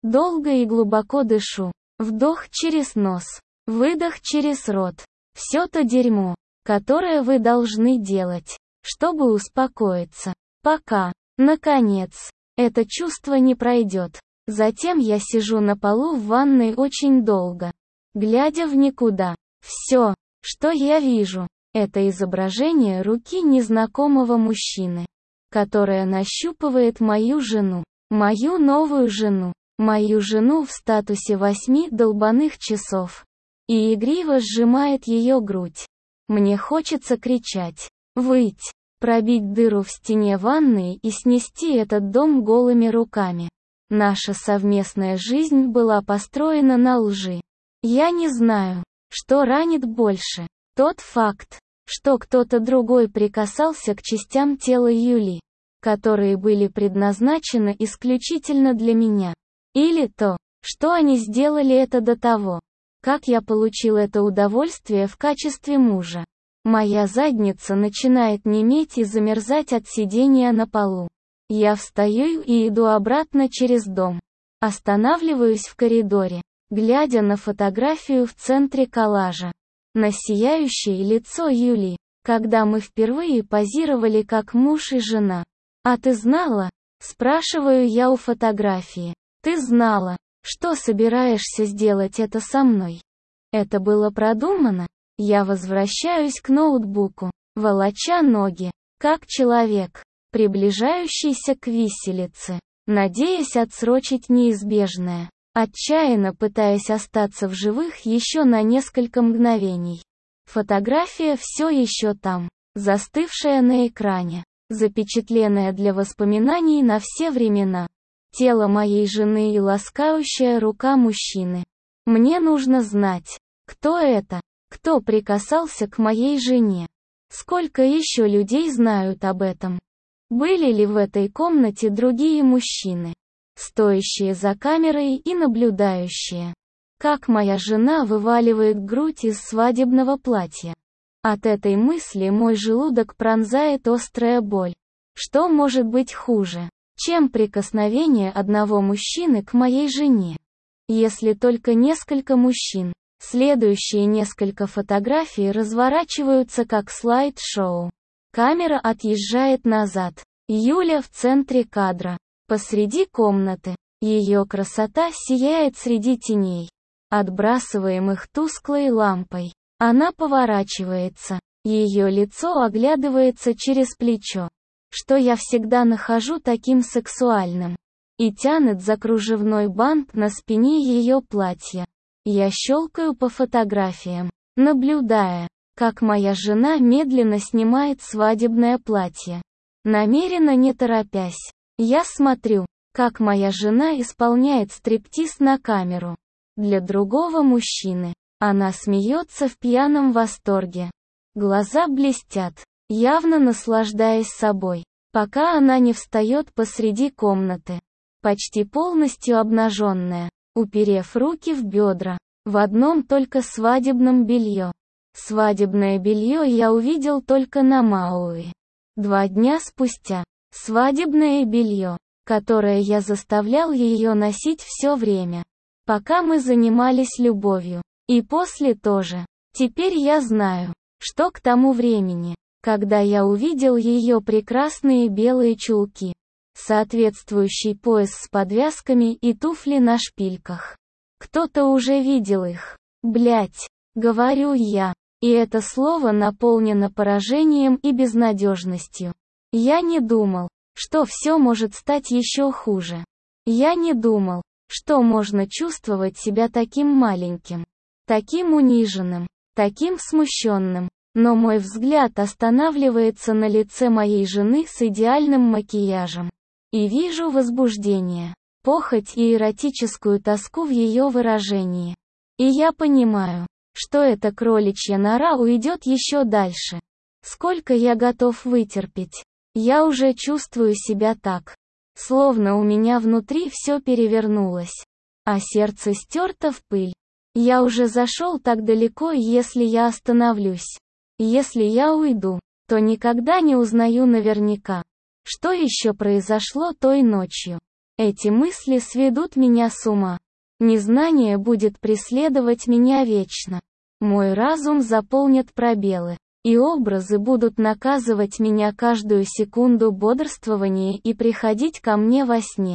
Долго и глубоко дышу. Вдох через нос. Выдох через рот. Все то дерьмо, которое вы должны делать, чтобы успокоиться. Пока, наконец, это чувство не пройдет. Затем я сижу на полу в ванной очень долго, глядя в никуда. Все, что я вижу, это изображение руки незнакомого мужчины, которая нащупывает мою жену, мою новую жену, мою жену в статусе 8 долбаных часов, и игриво сжимает ее грудь. Мне хочется кричать, выть, пробить дыру в стене ванной и снести этот дом голыми руками. Наша совместная жизнь была построена на лжи. Я не знаю, что ранит больше. Тот факт, что кто-то другой прикасался к частям тела Юли, которые были предназначены исключительно для меня. Или то, что они сделали это до того, как я получил это удовольствие в качестве мужа. Моя задница начинает неметь и замерзать от сидения на полу. Я встаю и иду обратно через дом. Останавливаюсь в коридоре, глядя на фотографию в центре коллажа. На сияющее лицо Юли, когда мы впервые позировали как муж и жена. «А ты знала?» – спрашиваю я у фотографии. «Ты знала, что собираешься сделать это со мной?» Это было продумано. Я возвращаюсь к ноутбуку, волоча ноги, как человек, приближающийся к виселице, надеясь отсрочить неизбежное, отчаянно пытаясь остаться в живых еще на несколько мгновений. Фотография все еще там, застывшая на экране, запечатленная для воспоминаний на все времена. Тело моей жены и ласкающая рука мужчины. Мне нужно знать, кто это, кто прикасался к моей жене. Сколько еще людей знают об этом? Были ли в этой комнате другие мужчины, стоящие за камерой и наблюдающие, как моя жена вываливает грудь из свадебного платья? От этой мысли мой желудок пронзает острая боль. Что может быть хуже, чем прикосновение одного мужчины к моей жене? Если только несколько мужчин. Следующие несколько фотографий разворачиваются как слайд-шоу. Камера отъезжает назад. Юля в центре кадра. Посреди комнаты. Ее красота сияет среди теней, отбрасываемых тусклой лампой. Она поворачивается. Ее лицо оглядывается через плечо, что я всегда нахожу таким сексуальным, и тянет за кружевной бант на спине ее платья. Я щелкаю по фотографиям, наблюдая, как моя жена медленно снимает свадебное платье. Намеренно не торопясь, я смотрю, как моя жена исполняет стриптиз на камеру. Для другого мужчины. Она смеется в пьяном восторге. Глаза блестят, явно наслаждаясь собой, пока она не встает посреди комнаты, почти полностью обнаженная, уперев руки в бедра, в одном только свадебном белье. Свадебное белье я увидел только на Мауи. 2 дня спустя. Свадебное белье, которое я заставлял ее носить все время, пока мы занимались любовью. И после тоже. Теперь я знаю, что к тому времени, когда я увидел ее прекрасные белые чулки, соответствующий пояс с подвязками и туфли на шпильках. Кто-то уже видел их. Блять, говорю я, и это слово наполнено поражением и безнадежностью. Я не думал, что все может стать еще хуже. Я не думал, что можно чувствовать себя таким маленьким, таким униженным, таким смущенным. Но мой взгляд останавливается на лице моей жены с идеальным макияжем. И вижу возбуждение, похоть и эротическую тоску в ее выражении. И я понимаю, что эта кроличья нора уйдет еще дальше. Сколько я готов вытерпеть. Я уже чувствую себя так, словно у меня внутри все перевернулось, а сердце стерто в пыль. Я уже зашел так далеко, и если я остановлюсь, если я уйду, то никогда не узнаю наверняка, что еще произошло той ночью. Эти мысли сведут меня с ума. Незнание будет преследовать меня вечно. Мой разум заполнит пробелы, и образы будут наказывать меня каждую секунду бодрствования и приходить ко мне во сне.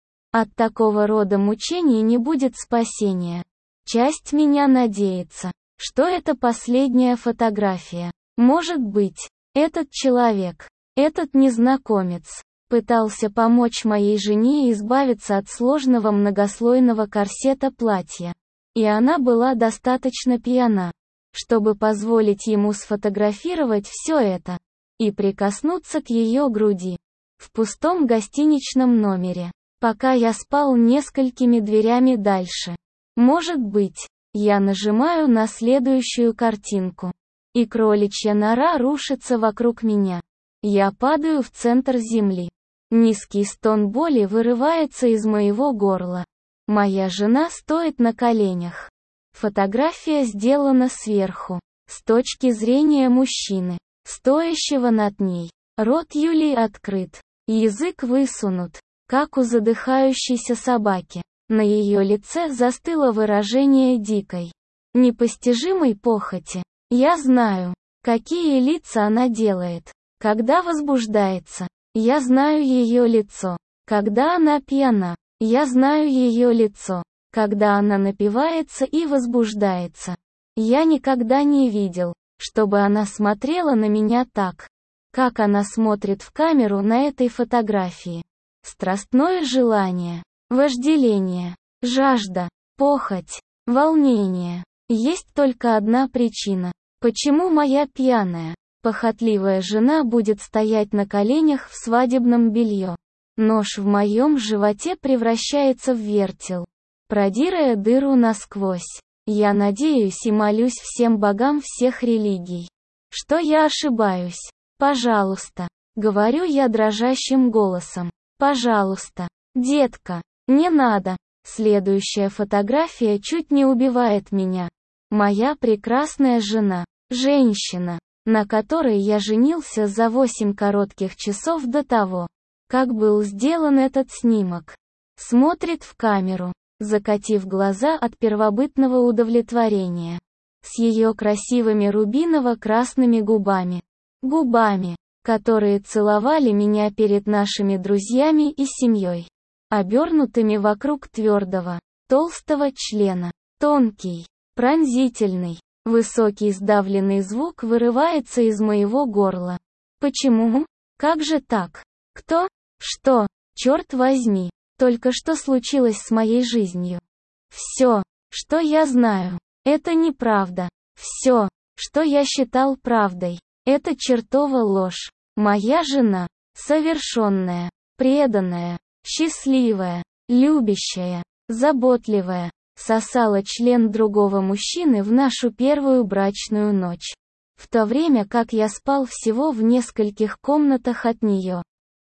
От такого рода мучений не будет спасения. Часть меня надеется, что это последняя фотография. Может быть, этот человек, этот незнакомец, пытался помочь моей жене избавиться от сложного многослойного корсета платья. И она была достаточно пьяна, чтобы позволить ему сфотографировать все это и прикоснуться к ее груди. В пустом гостиничном номере, пока я спал несколькими дверями дальше. Может быть, я нажимаю на следующую картинку, и кроличья нора рушится вокруг меня. Я падаю в центр земли. Низкий стон боли вырывается из моего горла. Моя жена стоит на коленях. Фотография сделана сверху, с точки зрения мужчины, стоящего над ней. Рот Юлии открыт, язык высунут, как у задыхающейся собаки. На ее лице застыло выражение дикой, непостижимой похоти. Я знаю, какие лица она делает, когда возбуждается. Я знаю ее лицо, когда она пьяна. Я знаю ее лицо, когда она напивается и возбуждается. Я никогда не видел, чтобы она смотрела на меня так, как она смотрит в камеру на этой фотографии. Страстное желание, вожделение, жажда, похоть, волнение. Есть только одна причина, почему моя пьяная, похотливая жена будет стоять на коленях в свадебном белье. Нож в моем животе превращается в вертел, продирая дыру насквозь. Я надеюсь и молюсь всем богам всех религий, что я ошибаюсь. Пожалуйста, говорю я дрожащим голосом. Пожалуйста, детка, не надо. Следующая фотография чуть не убивает меня. Моя прекрасная жена, женщина, на которой я женился за 8 коротких часов до того, как был сделан этот снимок. Смотрит в камеру, закатив глаза от первобытного удовлетворения. С ее красивыми рубиново-красными губами. Губами, которые целовали меня перед нашими друзьями и семьей. Обернутыми вокруг твердого, толстого члена. Тонкий, пронзительный, высокий сдавленный звук вырывается из моего горла. Почему? Как же так? Кто? Что? Черт возьми, только что случилось с моей жизнью? Все, что я знаю, это неправда. Все, что я считал правдой, это чертова ложь. Моя жена, совершенная, преданная, счастливая, любящая, заботливая, сосала член другого мужчины в нашу первую брачную ночь. В то время как я спал всего в нескольких комнатах от нее.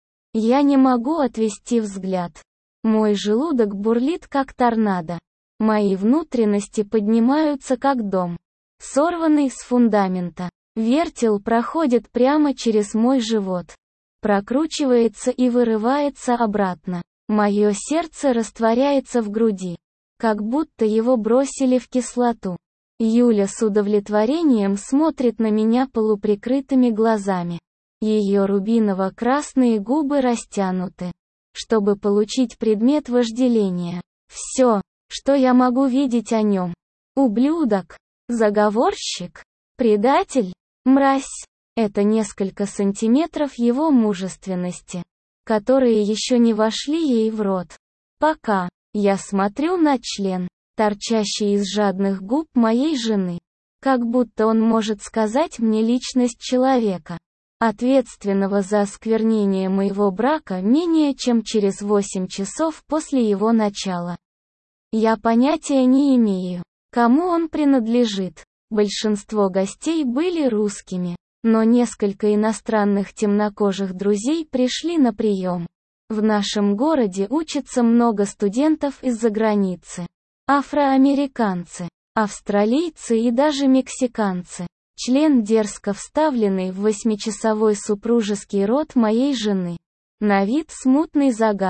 Я не могу отвести взгляд. Мой желудок бурлит как торнадо. Мои внутренности поднимаются как дом, сорванный с фундамента. Вертел проходит прямо через мой живот, прокручивается и вырывается обратно. Мое сердце растворяется в груди, как будто его бросили в кислоту. Юля с удовлетворением смотрит на меня полуприкрытыми глазами. Ее рубиново-красные губы растянуты, чтобы получить предмет вожделения. Все, что я могу видеть о нем. Ублюдок, заговорщик, предатель, мразь. Это несколько сантиметров его мужественности, которые еще не вошли ей в рот. Пока я смотрю на член, торчащий из жадных губ моей жены, как будто он может сказать мне личность человека, ответственного за осквернение моего брака менее чем через 8 часов после его начала. Я понятия не имею, кому он принадлежит. Большинство гостей были русскими, но несколько иностранных темнокожих друзей пришли на прием. В нашем городе учатся много студентов из-за границы. Афроамериканцы, австралийцы и даже мексиканцы. Член дерзко вставленный в 8-часовой супружеский рот моей жены. На вид смутный загар,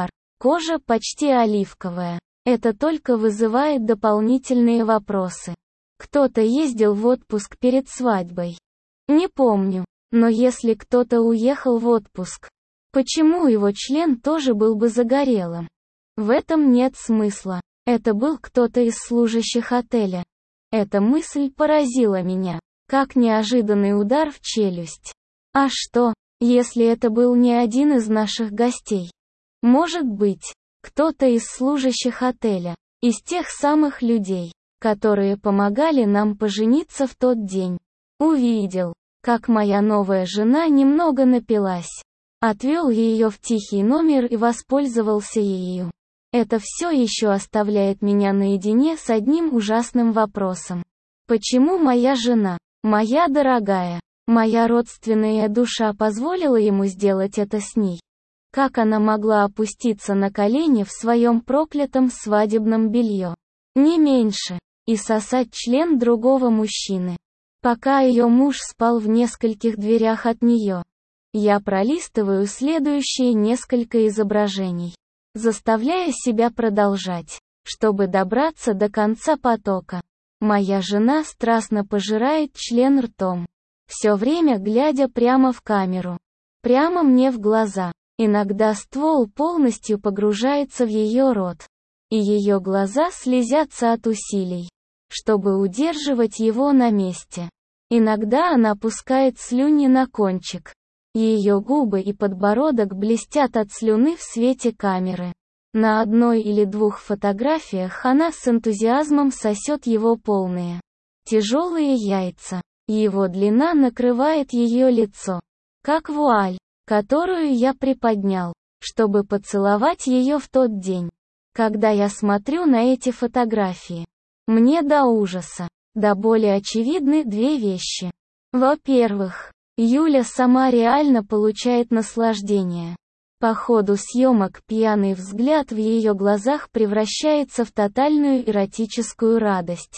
Кожа почти оливковая. Это только вызывает дополнительные вопросы. Кто-то ездил в отпуск перед свадьбой. Не помню, но если кто-то уехал в отпуск, почему его член тоже был бы загорелым? В этом нет смысла. Это был кто-то из служащих отеля. Эта мысль поразила меня, как неожиданный удар в челюсть. А что, если это был не один из наших гостей? Может быть, кто-то из служащих отеля, из тех самых людей, которые помогали нам пожениться в тот день. Увидел, как моя новая жена немного напилась. Отвел ее в тихий номер и воспользовался ею. Это все еще оставляет меня наедине с одним ужасным вопросом. Почему моя жена, моя дорогая, моя родственная душа позволила ему сделать это с ней? Как она могла опуститься на колени в своем проклятом свадебном белье? Не меньше. И сосать член другого мужчины. Пока ее муж спал в нескольких дверях от нее. Я пролистываю следующие несколько изображений, заставляя себя продолжать, чтобы добраться до конца потока. Моя жена страстно пожирает член ртом, все время глядя прямо в камеру, прямо мне в глаза. Иногда ствол полностью погружается в ее рот, и ее глаза слезятся от усилий, чтобы удерживать его на месте. Иногда она пускает слюни на кончик. Ее губы и подбородок блестят от слюны в свете камеры. На одной или двух фотографиях она с энтузиазмом сосет его полные, тяжелые яйца. Его длина накрывает ее лицо, как вуаль, которую я приподнял, чтобы поцеловать ее в тот день. Когда я смотрю на эти фотографии, мне до ужаса, до боли очевидны две вещи. Во-первых, Юля сама реально получает наслаждение. По ходу съемок пьяный взгляд в ее глазах превращается в тотальную эротическую радость.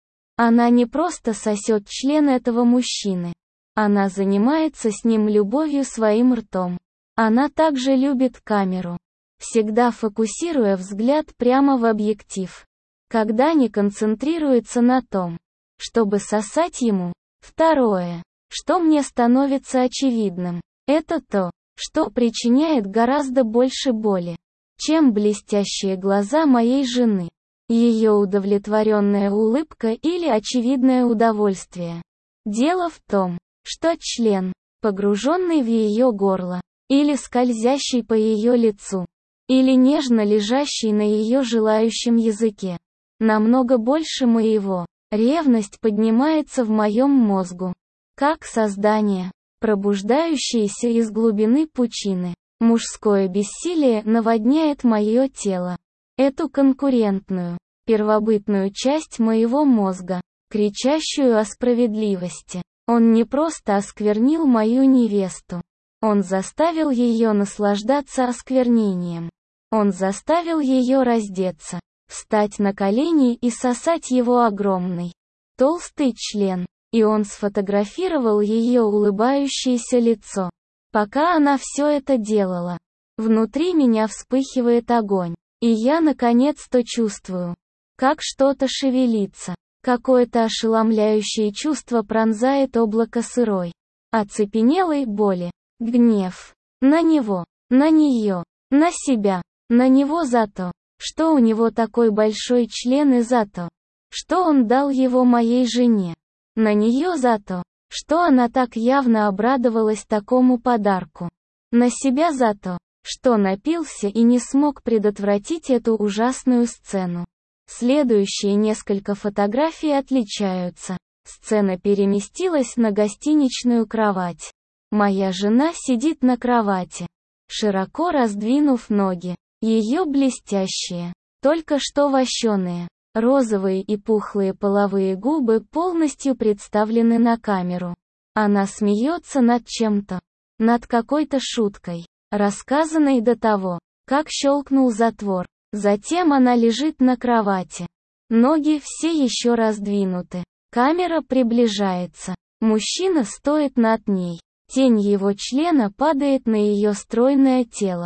Она не просто сосет член этого мужчины. Она занимается с ним любовью своим ртом. Она также любит камеру, всегда фокусируя взгляд прямо в объектив, когда не концентрируется на том, чтобы сосать ему. Второе, что мне становится очевидным, это то, что причиняет гораздо больше боли, чем блестящие глаза моей жены, ее удовлетворенная улыбка или очевидное удовольствие. Дело в том, что член, погруженный в ее горло, или скользящий по ее лицу, или нежно лежащий на ее желающем языке, намного больше моего. Ревность поднимается в моем мозгу, как создание, пробуждающееся из глубины пучины. Мужское бессилие наводняет мое тело. Эту конкурентную, первобытную часть моего мозга, кричащую о справедливости. Он не просто осквернил мою невесту. Он заставил ее наслаждаться осквернением. Он заставил ее раздеться, встать на колени и сосать его огромный, толстый член. И он сфотографировал ее улыбающееся лицо. Пока она все это делала, внутри меня вспыхивает огонь. И я наконец-то чувствую, как что-то шевелится. Какое-то ошеломляющее чувство пронзает облако сырой, оцепенелой боли. Гнев. На него, на нее, на себя, на него за то, что у него такой большой член и за то, что он дал его моей жене. На нее за то, что она так явно обрадовалась такому подарку. На себя за то, что напился и не смог предотвратить эту ужасную сцену. Следующие несколько фотографий отличаются. Сцена переместилась на гостиничную кровать. Моя жена сидит на кровати, широко раздвинув ноги. Ее блестящие, только что вощеные, розовые и пухлые половые губы полностью представлены на камеру. Она смеется над чем-то, над какой-то шуткой, рассказанной до того, как щелкнул затвор. Затем она лежит на кровати. Ноги все еще раздвинуты. Камера приближается. Мужчина стоит над ней. Тень его члена падает на ее стройное тело.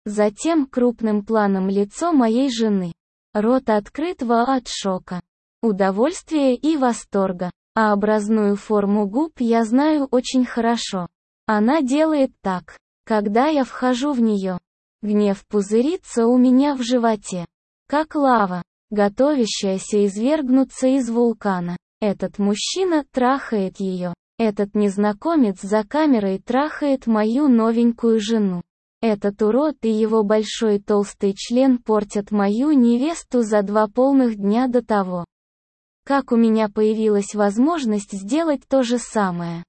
Затем крупным планом лицо моей жены. Рот открыт от шока, удовольствия и восторга. А образную форму губ я знаю очень хорошо. Она делает так, когда я вхожу в нее. Гнев пузырится у меня в животе, как лава, готовящаяся извергнуться из вулкана. Этот мужчина трахает ее. Этот незнакомец за камерой трахает мою новенькую жену. Этот урод и его большой толстый член портят мою невесту за 2 полных дня до того, как у меня появилась возможность сделать то же самое.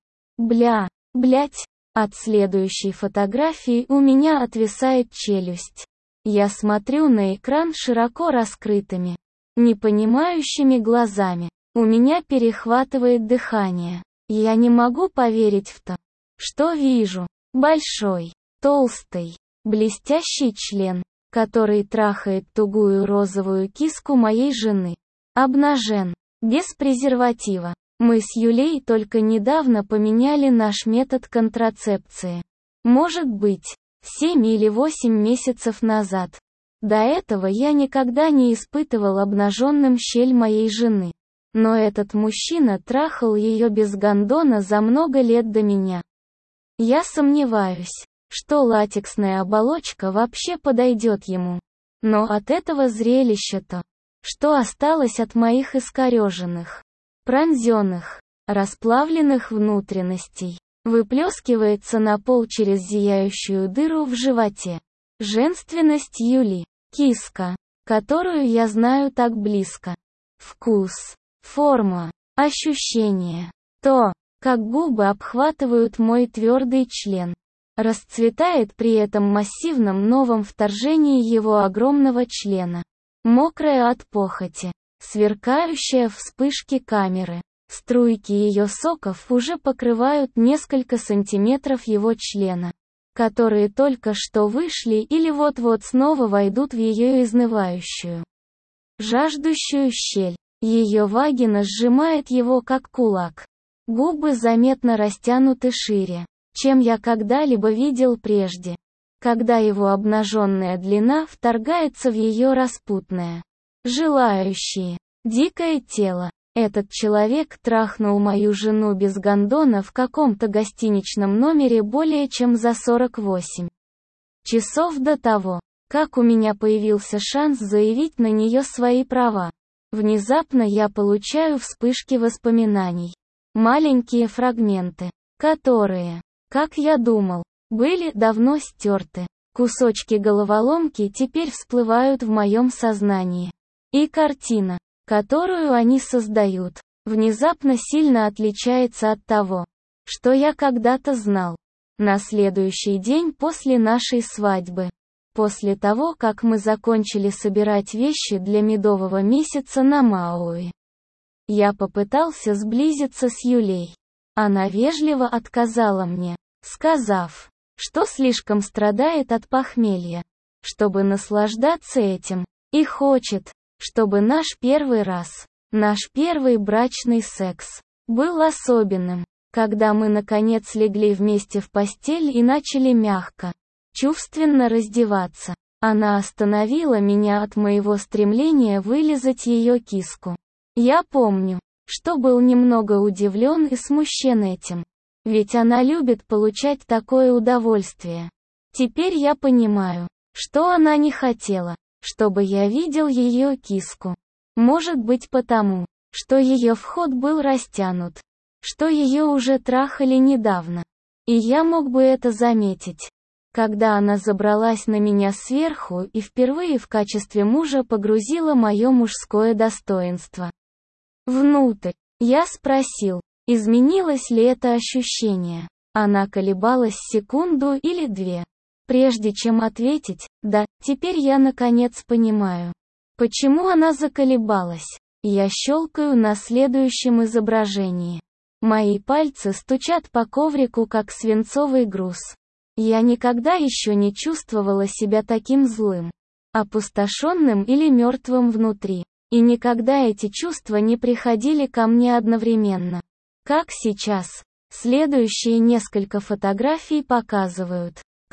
Блять, от следующей фотографии у меня отвисает челюсть. Я смотрю на экран широко раскрытыми, непонимающими глазами. У меня перехватывает дыхание. Я не могу поверить в то, что вижу. Большой, толстый, блестящий член, который трахает тугую розовую киску моей жены. Обнажен, без презерватива. Мы с Юлей только недавно поменяли наш метод контрацепции. Может быть, 7 или 8 месяцев назад. До этого я никогда не испытывал обнаженным щель моей жены. Но этот мужчина трахал ее без гондона за много лет до меня. Я сомневаюсь, что латексная оболочка вообще подойдет ему. Но от этого зрелища-то, что осталось от моих искореженных, пронзенных, расплавленных внутренностей, выплескивается на пол через зияющую дыру в животе. Женственность Юли, киска, которую я знаю так близко. Вкус, форма, ощущение. То, как губы обхватывают мой твердый член. Расцветает при этом массивном новом вторжении его огромного члена. Мокрая от похоти, сверкающая вспышки камеры. Струйки ее соков уже покрывают несколько сантиметров его члена, которые только что вышли или вот-вот снова войдут в ее изнывающую, жаждущую щель. Ее вагина сжимает его как кулак. Губы заметно растянуты шире, чем я когда-либо видел прежде, когда его обнаженная длина вторгается в ее распутное, желающее, дикое тело. Этот человек трахнул мою жену без гондона в каком-то гостиничном номере более чем за 48 часов до того, как у меня появился шанс заявить на нее свои права. Внезапно я получаю вспышки воспоминаний. Маленькие фрагменты, которые, как я думал, были давно стерты. Кусочки головоломки теперь всплывают в моем сознании. И картина, которую они создают, внезапно сильно отличается от того, что я когда-то знал. На следующий день после нашей свадьбы, после того, как мы закончили собирать вещи для медового месяца на Мауи, я попытался сблизиться с Юлей. Она вежливо отказала мне, сказав, что слишком страдает от похмелья, чтобы наслаждаться этим, и хочет, чтобы наш первый раз, наш первый брачный секс, был особенным, когда мы наконец легли вместе в постель и начали мягко, чувственно раздеваться. Она остановила меня от моего стремления вылизать ее киску. Я помню, что был немного удивлен и смущен этим, ведь она любит получать такое удовольствие. Теперь я понимаю, что она не хотела, чтобы я видел ее киску. Может быть потому, что ее вход был растянут, что ее уже трахали недавно. И я мог бы это заметить, когда она забралась на меня сверху и впервые в качестве мужа погрузила мое мужское достоинство внутрь. Я спросил, изменилось ли это ощущение. Она колебалась секунду или две, прежде чем ответить: да, теперь я наконец понимаю, почему она заколебалась. Я щелкаю на следующем изображении. Мои пальцы стучат по коврику как свинцовый груз. Я никогда еще не чувствовала себя таким злым, опустошенным или мертвым внутри. И никогда эти чувства не приходили ко мне одновременно. Как сейчас. Следующие несколько фотографий показывают,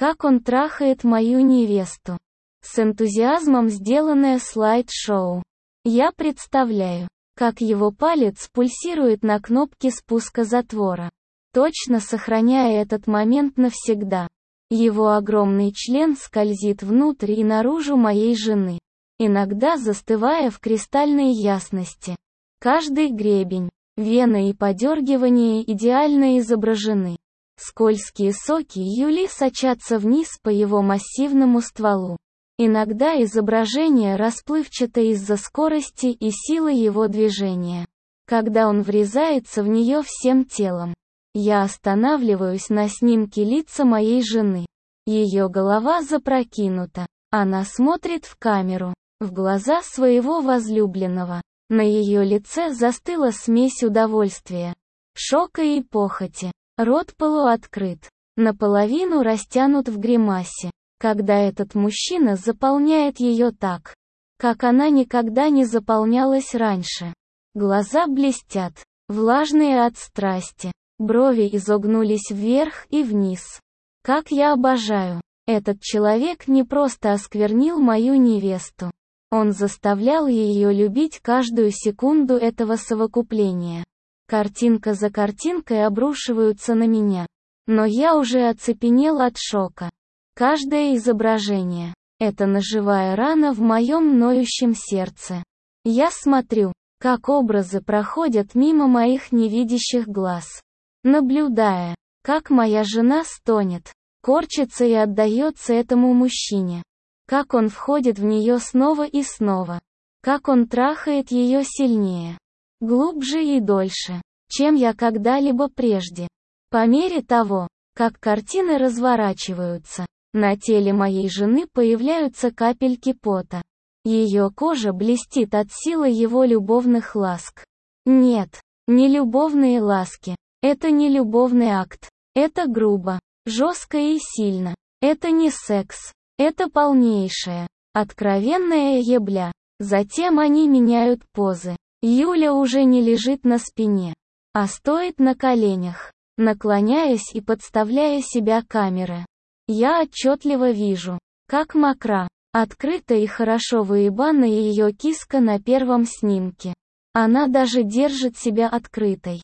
как он трахает мою невесту. С энтузиазмом сделанное слайд-шоу. Я представляю, как его палец пульсирует на кнопке спуска затвора, точно сохраняя этот момент навсегда. Его огромный член скользит внутрь и наружу моей жены, иногда застывая в кристальной ясности. Каждый гребень, вена и подергивание идеально изображены. Скользкие соки Юли сочатся вниз по его массивному стволу. Иногда изображение расплывчато из-за скорости и силы его движения. Когда он врезается в нее всем телом, я останавливаюсь на снимке лица моей жены. Ее голова запрокинута. Она смотрит в камеру, в глаза своего возлюбленного. На ее лице застыла смесь удовольствия, шока и похоти. Рот полуоткрыт, наполовину растянут в гримасе, когда этот мужчина заполняет ее так, как она никогда не заполнялась раньше. Глаза блестят, влажные от страсти, брови изогнулись вверх и вниз. Как я обожаю. Этот человек не просто осквернил мою невесту. Он заставлял ее любить каждую секунду этого совокупления. Картинка за картинкой обрушиваются на меня. Но я уже оцепенел от шока. Каждое изображение — это ножевая рана в моем ноющем сердце. Я смотрю, как образы проходят мимо моих невидящих глаз. Наблюдая, как моя жена стонет, корчится и отдается этому мужчине. Как он входит в нее снова и снова. Как он трахает ее сильнее, глубже и дольше, чем я когда-либо прежде. По мере того, как картины разворачиваются, на теле моей жены появляются капельки пота. Ее кожа блестит от силы его любовных ласк. Нет, не любовные ласки. Это не любовный акт. Это грубо, жестко и сильно. Это не секс. Это полнейшая, откровенная ебля. Затем они меняют позы. Юля уже не лежит на спине, а стоит на коленях, наклоняясь и подставляя себя камере. Я отчетливо вижу, как мокра, открыта и хорошо выебана ее киска на первом снимке. Она даже держит себя открытой.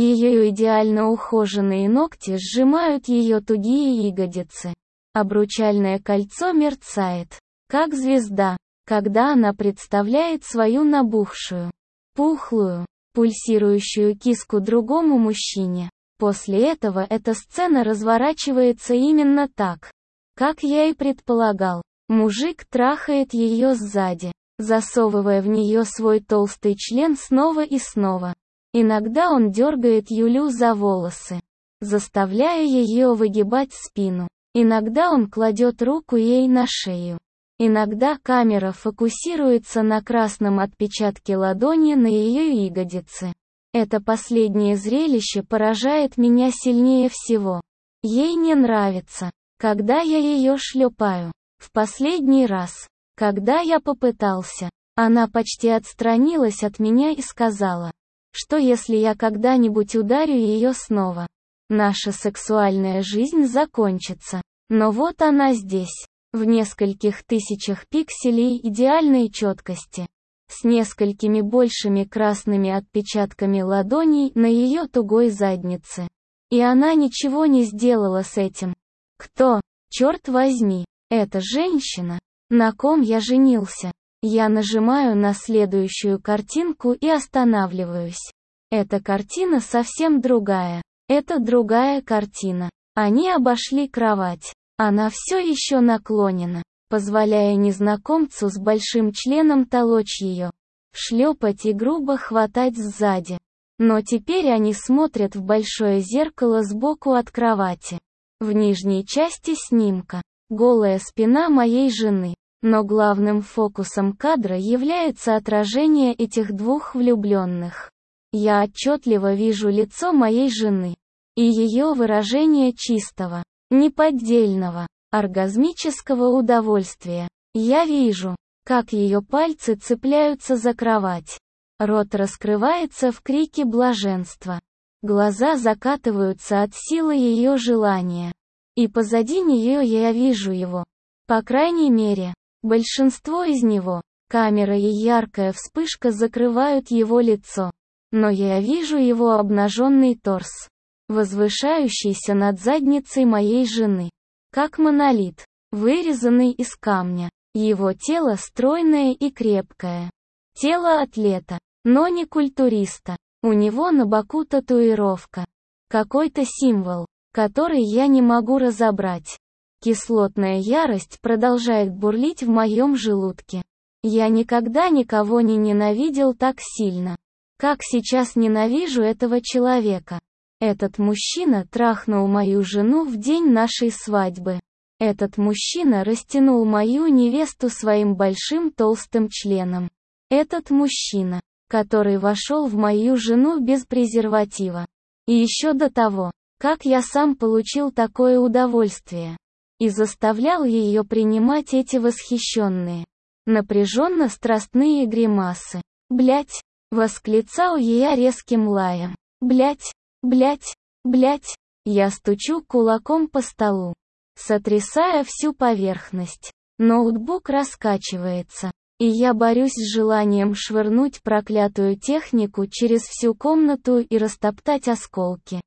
Ее идеально ухоженные ногти сжимают ее тугие ягодицы. Обручальное кольцо мерцает, как звезда, когда она представляет свою набухшую, пухлую, пульсирующую киску другому мужчине. После этого эта сцена разворачивается именно так, как я и предполагал. Мужик трахает ее сзади, засовывая в нее свой толстый член снова и снова. Иногда он дергает Юлю за волосы, заставляя ее выгибать спину. Иногда он кладет руку ей на шею. Иногда камера фокусируется на красном отпечатке ладони на ее ягодице. Это последнее зрелище поражает меня сильнее всего. Ей не нравится, когда я ее шлепаю. В последний раз, когда я попытался, она почти отстранилась от меня и сказала, что если я когда-нибудь ударю ее снова, наша сексуальная жизнь закончится. Но вот она здесь, в нескольких тысячах пикселей идеальной четкости, с несколькими большими красными отпечатками ладоней на ее тугой заднице. И она ничего не сделала с этим. Кто, черт возьми, эта женщина, на ком я женился? Я нажимаю на следующую картинку и останавливаюсь. Эта картина совсем другая. Это другая картина. Они обошли кровать. Она все еще наклонена, позволяя незнакомцу с большим членом толочь ее, шлепать и грубо хватать сзади. Но теперь они смотрят в большое зеркало сбоку от кровати. В нижней части снимка голая спина моей жены, но главным фокусом кадра является отражение этих двух влюбленных. Я отчетливо вижу лицо моей жены и ее выражение чистого, неподдельного, оргазмического удовольствия. Я вижу, как ее пальцы цепляются за кровать. Рот раскрывается в крике блаженства. Глаза закатываются от силы ее желания. И позади нее я вижу его. По крайней мере, большинство из него. Камера и яркая вспышка закрывают его лицо. Но я вижу его обнаженный торс, возвышающийся над задницей моей жены. Как монолит, вырезанный из камня. Его тело стройное и крепкое. Тело атлета, но не культуриста. У него на боку татуировка. Какой-то символ, который я не могу разобрать. Кислотная ярость продолжает бурлить в моем желудке. Я никогда никого не ненавидел так сильно, как сейчас ненавижу этого человека. Этот мужчина трахнул мою жену в день нашей свадьбы. Этот мужчина растянул мою невесту своим большим толстым членом. Этот мужчина, который вошел в мою жену без презерватива. И еще до того, как я сам получил такое удовольствие. И заставлял ее принимать эти восхищенные, напряженно-страстные гримасы. «Блядь!» — восклицал я резким лаем. «Блядь! Блядь! Блядь!» Я стучу кулаком по столу, сотрясая всю поверхность. Ноутбук раскачивается, и я борюсь с желанием швырнуть проклятую технику через всю комнату и растоптать осколки.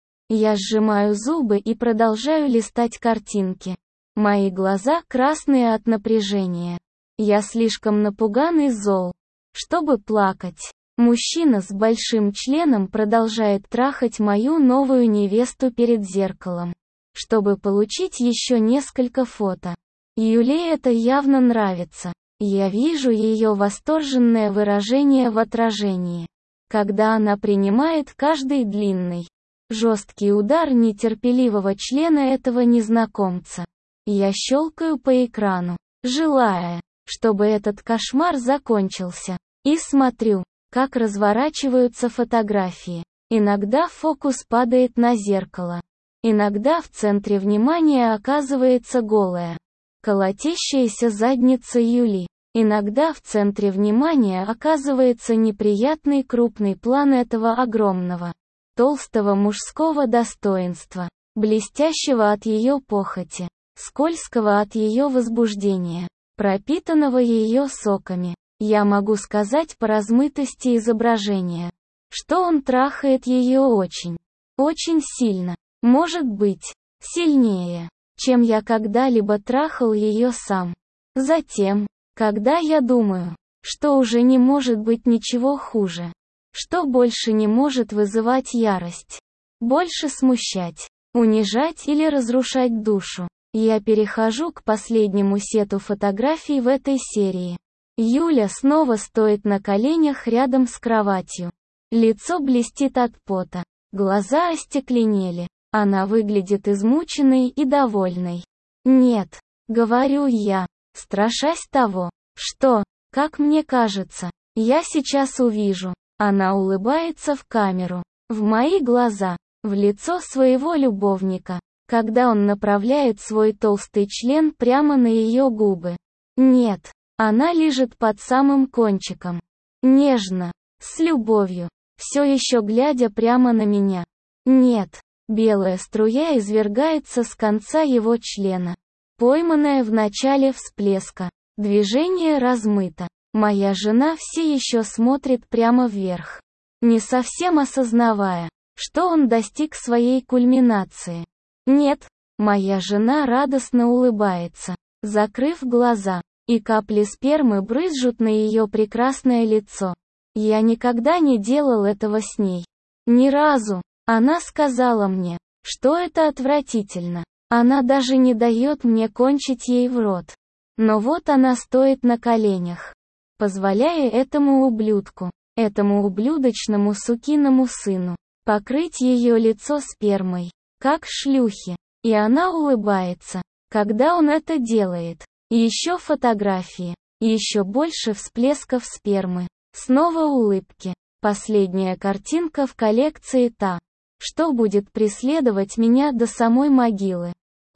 Я сжимаю зубы и продолжаю листать картинки. Мои глаза красные от напряжения. Я слишком напуган и зол, чтобы плакать. Мужчина с большим членом продолжает трахать мою новую невесту перед зеркалом, чтобы получить еще несколько фото. Юле это явно нравится. Я вижу ее восторженное выражение в отражении, когда она принимает каждый длинный, жесткий удар нетерпеливого члена этого незнакомца. Я щелкаю по экрану, желая, чтобы этот кошмар закончился, и смотрю, как разворачиваются фотографии. Иногда фокус падает на зеркало. Иногда в центре внимания оказывается голая, колотящаяся задница Юли. Иногда в центре внимания оказывается неприятный крупный план этого огромного, толстого мужского достоинства, блестящего от ее похоти, скользкого от ее возбуждения, пропитанного ее соками. Я могу сказать по размытости изображения, что он трахает ее очень, очень сильно, может быть, сильнее, чем я когда-либо трахал ее сам. Затем, когда я думаю, что уже не может быть ничего хуже, что больше не может вызывать ярость, больше смущать, унижать или разрушать душу, я перехожу к последнему сету фотографий в этой серии. Юля снова стоит на коленях рядом с кроватью. Лицо блестит от пота, глаза остекленели. Она выглядит измученной и довольной. «Нет», — говорю я, страшась того, что, как мне кажется, я сейчас увижу. Она улыбается в камеру, в мои глаза, в лицо своего любовника, когда он направляет свой толстый член прямо на ее губы. Нет, она лежит под самым кончиком. Нежно, с любовью, все еще глядя прямо на меня. Нет, белая струя извергается с конца его члена, пойманная в начале всплеска. Движение размыто. Моя жена все еще смотрит прямо вверх, не совсем осознавая, что он достиг своей кульминации. Нет, моя жена радостно улыбается, закрыв глаза, и капли спермы брызжут на ее прекрасное лицо. Я никогда не делал этого с ней. Ни разу. Она сказала мне, что это отвратительно. Она даже не дает мне кончить ей в рот. Но вот она стоит на коленях, позволяя этому ублюдку, этому ублюдочному сукиному сыну, покрыть ее лицо спермой, как шлюхи. И она улыбается, когда он это делает. И еще фотографии, и еще больше всплесков спермы. Снова улыбки. Последняя картинка в коллекции та, что будет преследовать меня до самой могилы.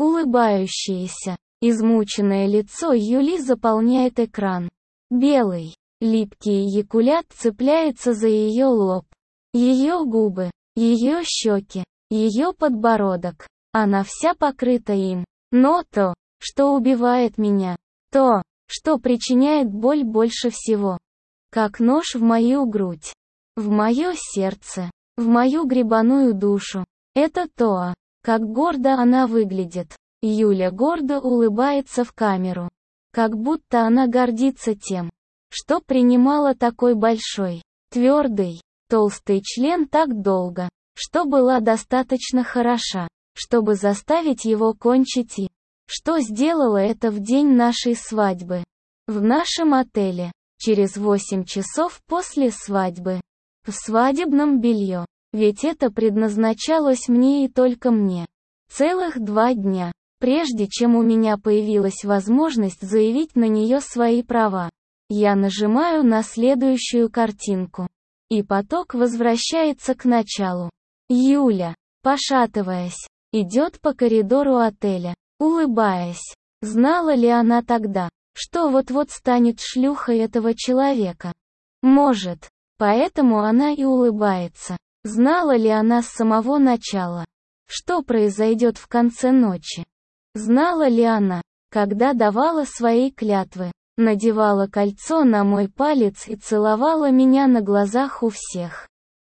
Улыбающееся, измученное лицо Юли заполняет экран. Белый, липкий эякулят цепляется за ее лоб, ее губы, ее щеки, ее подбородок. Она вся покрыта им. Но то, что убивает меня, то, что причиняет боль больше всего, как нож в мою грудь, в мое сердце, в мою гребаную душу, это то, как гордо она выглядит. Юля гордо улыбается в камеру, как будто она гордится тем, что принимала такой большой, твердый, толстый член так долго, что была достаточно хороша, чтобы заставить его кончить и что сделала это в день нашей свадьбы. В нашем отеле, через 8 часов после свадьбы. В свадебном белье. Ведь это предназначалось мне и только мне. Целых 2 дня, прежде чем у меня появилась возможность заявить на нее свои права. Я нажимаю на следующую картинку. И поток возвращается к началу. Юля, пошатываясь, идет по коридору отеля, улыбаясь. Знала ли она тогда, что вот-вот станет шлюхой этого человека? Может, поэтому она и улыбается. Знала ли она с самого начала, что произойдет в конце ночи? Знала ли она, когда давала свои клятвы, надевала кольцо на мой палец и целовала меня на глазах у всех,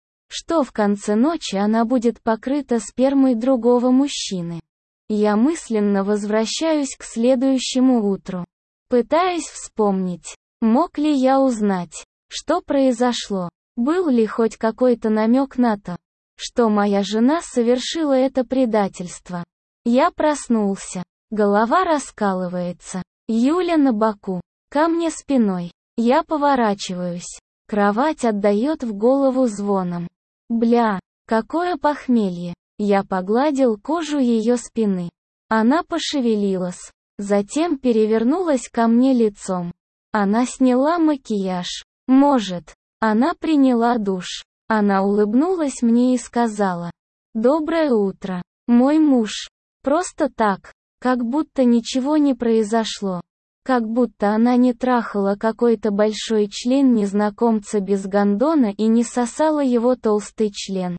что в конце ночи она будет покрыта спермой другого мужчины? Я мысленно возвращаюсь к следующему утру. Пытаюсь вспомнить, мог ли я узнать, что произошло, был ли хоть какой-то намек на то, что моя жена совершила это предательство. Я проснулся, голова раскалывается, Юля на боку, ко мне спиной, я поворачиваюсь, кровать отдает в голову звоном. Бля, какое похмелье. Я погладил кожу ее спины. Она пошевелилась, затем перевернулась ко мне лицом. Она сняла макияж. Может, она приняла душ. Она улыбнулась мне и сказала: «Доброе утро, мой муж». Просто так, как будто ничего не произошло. Как будто она не трахала какой-то большой член незнакомца без гондона и не сосала его толстый член.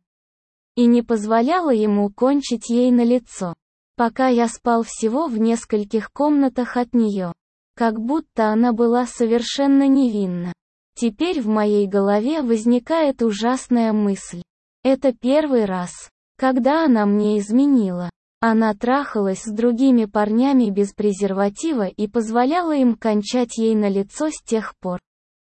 И не позволяла ему кончить ей на лицо. Пока я спал всего в нескольких комнатах от нее. Как будто она была совершенно невинна. Теперь в моей голове возникает ужасная мысль. Это первый раз, когда она мне изменила. Она трахалась с другими парнями без презерватива и позволяла им кончать ей на лицо с тех пор,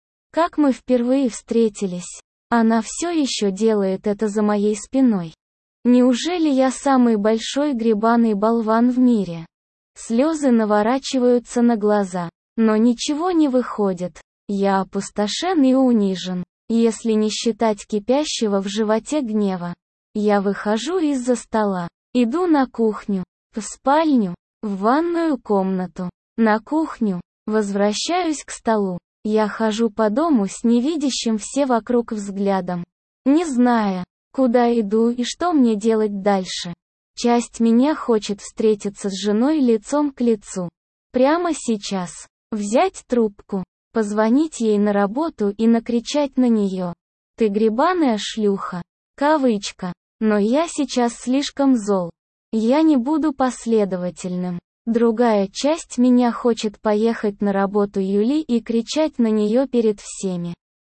как мы впервые встретились. Она все еще делает это за моей спиной. Неужели я самый большой гребаный болван в мире? Слезы наворачиваются на глаза, но ничего не выходит. Я опустошен и унижен, если не считать кипящего в животе гнева. Я выхожу из-за стола. Иду на кухню, в спальню, в ванную комнату, на кухню, возвращаюсь к столу. Я хожу по дому с невидящим все вокруг взглядом, не зная, куда иду и что мне делать дальше. Часть меня хочет встретиться с женой лицом к лицу. Прямо сейчас. Взять трубку, позвонить ей на работу и накричать на нее: «Ты гребаная шлюха!» Кавычка. Но я сейчас слишком зол. Я не буду последовательным. Другая часть меня хочет поехать на работу Юли и кричать на нее перед всеми.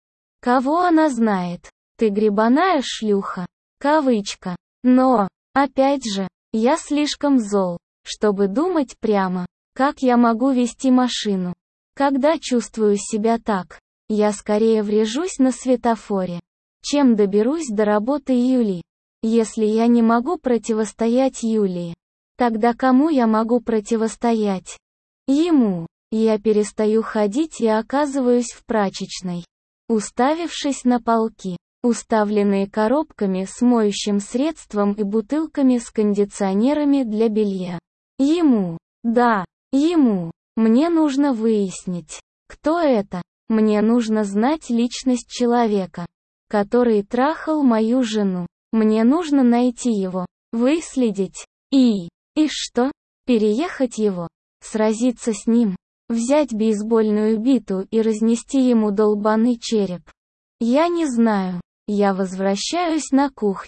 Кого она знает? Ты гребаная шлюха. Кавычка. Но, опять же, я слишком зол, чтобы думать прямо, как я могу вести машину. Когда чувствую себя так, я скорее врежусь на светофоре, чем доберусь до работы Юли. Если я не могу противостоять Юлии, тогда кому я могу противостоять? Ему. Я перестаю ходить и оказываюсь в прачечной, уставившись на полки, уставленные коробками с моющим средством и бутылками с кондиционерами для белья. Ему. Да, ему. Мне нужно выяснить, кто это. Мне нужно знать личность человека, который трахал мою жену. Мне нужно найти его, выследить, и что? Переехать его, сразиться с ним, взять бейсбольную биту и разнести ему долбаный череп. Я не знаю. Я возвращаюсь на кухню,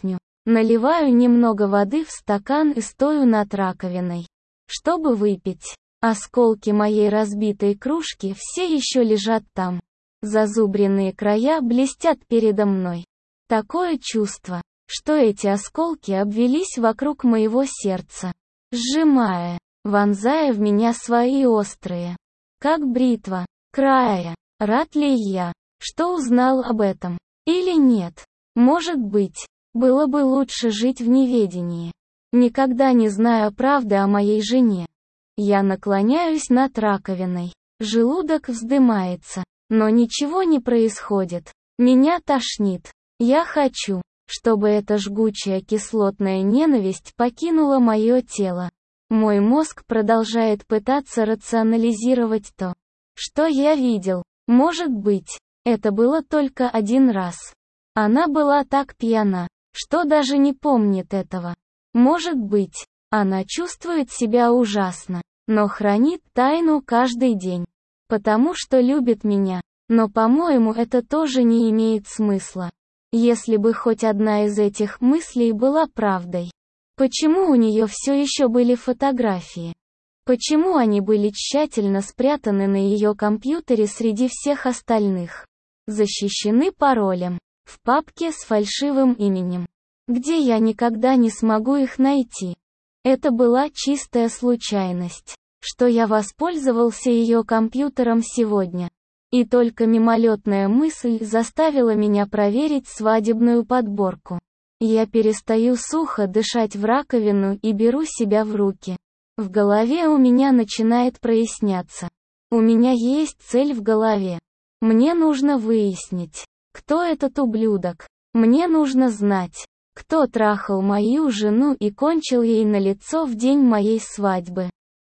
Наливаю немного воды в стакан и стою над раковиной, чтобы выпить. Осколки моей разбитой кружки все еще лежат там. Зазубренные края блестят передо мной. Такое чувство, что эти осколки обвелись вокруг моего сердца, сжимая, вонзая в меня свои острые, как бритва, края. Рад ли я, что узнал об этом? Или нет? Может быть, было бы лучше жить в неведении, никогда не зная правды о моей жене. Я наклоняюсь над раковиной. Желудок вздымается, но ничего не происходит. Меня тошнит. Я хочу, чтобы эта жгучая кислотная ненависть покинула мое тело. Мой мозг продолжает пытаться рационализировать то, что я видел. Может быть, это было только один раз. Она была так пьяна, что даже не помнит этого. Может быть, она чувствует себя ужасно, но хранит тайну каждый день, потому что любит меня. Но, по-моему, это тоже не имеет смысла. Если бы хоть одна из этих мыслей была правдой. Почему у нее все еще были фотографии? Почему они были тщательно спрятаны на ее компьютере среди всех остальных? Защищены паролем, в папке с фальшивым именем, где я никогда не смогу их найти. Это была чистая случайность, что я воспользовался ее компьютером сегодня. И только мимолетная мысль заставила меня проверить свадебную подборку. Я перестаю сухо дышать в раковину и беру себя в руки. В голове у меня начинает проясняться. У меня есть цель в голове. Мне нужно выяснить, кто этот ублюдок. Мне нужно знать, кто трахал мою жену и кончил ей на лицо в день моей свадьбы.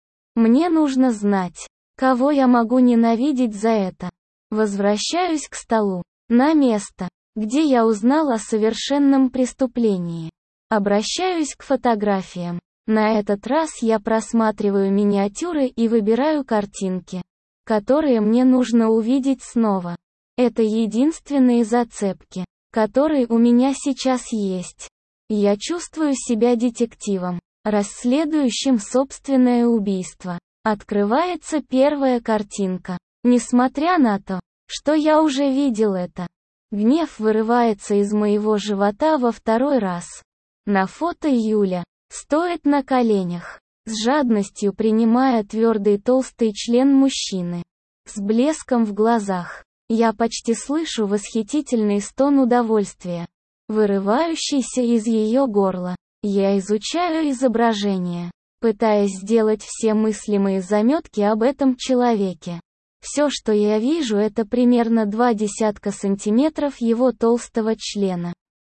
Мне нужно знать, кого я могу ненавидеть за это. Возвращаюсь к столу, на место, где я узнал о совершенном преступлении. Обращаюсь к фотографиям. На этот раз я просматриваю миниатюры и выбираю картинки, которые мне нужно увидеть снова. Это единственные зацепки, которые у меня сейчас есть. Я чувствую себя детективом, расследующим собственное убийство. Открывается первая картинка. Несмотря на то, что я уже видел это, гнев вырывается из моего живота во второй раз. На фото Юля стоит на коленях, с жадностью принимая твердый толстый член мужчины. С блеском в глазах. Я почти слышу восхитительный стон удовольствия, вырывающийся из ее горла. Я изучаю изображение, пытаясь сделать все мыслимые заметки об этом человеке. Все, что я вижу, это примерно 20 сантиметров его толстого члена,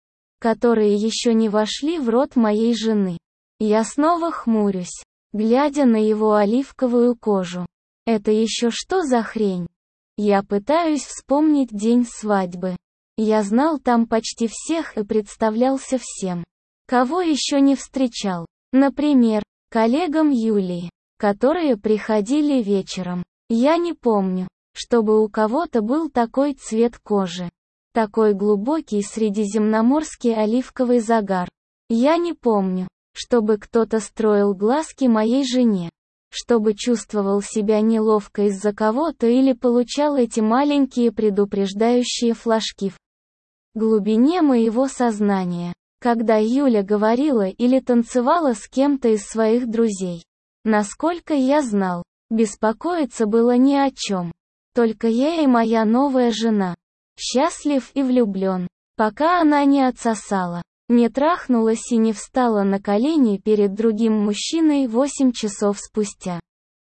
которые еще не вошли в рот моей жены. Я снова хмурюсь, глядя на его оливковую кожу. Это еще что за хрень? Я пытаюсь вспомнить день свадьбы. Я знал там почти всех и представлялся всем, кого еще не встречал. Например, коллегам Юлии, которые приходили вечером. Я не помню, чтобы у кого-то был такой цвет кожи. Такой глубокий средиземноморский оливковый загар. Я не помню, чтобы кто-то строил глазки моей жене. Чтобы чувствовал себя неловко из-за кого-то или получал эти маленькие предупреждающие флажки в глубине моего сознания, когда Юля говорила или танцевала с кем-то из своих друзей. Насколько я знал, беспокоиться было ни о чем. Только я и моя новая жена. Счастлив и влюблен, пока она не отсосала, не трахнулась и не встала на колени перед другим мужчиной 8 часов спустя.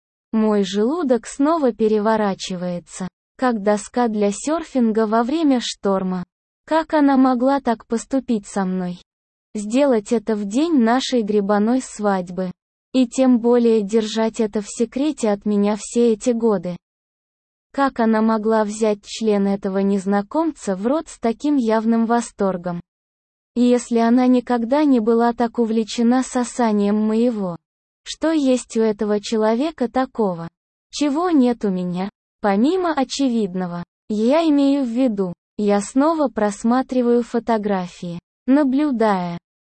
Мой желудок снова переворачивается, как доска для серфинга во время шторма. Как она могла так поступить со мной? Сделать это в день нашей гребаной свадьбы. И тем более держать это в секрете от меня все эти годы. Как она могла взять член этого незнакомца в рот с таким явным восторгом? Если она никогда не была так увлечена сосанием моего. Что есть у этого человека такого? Чего нет у меня? Помимо очевидного. Я имею в виду, я снова просматриваю фотографии, наблюдая,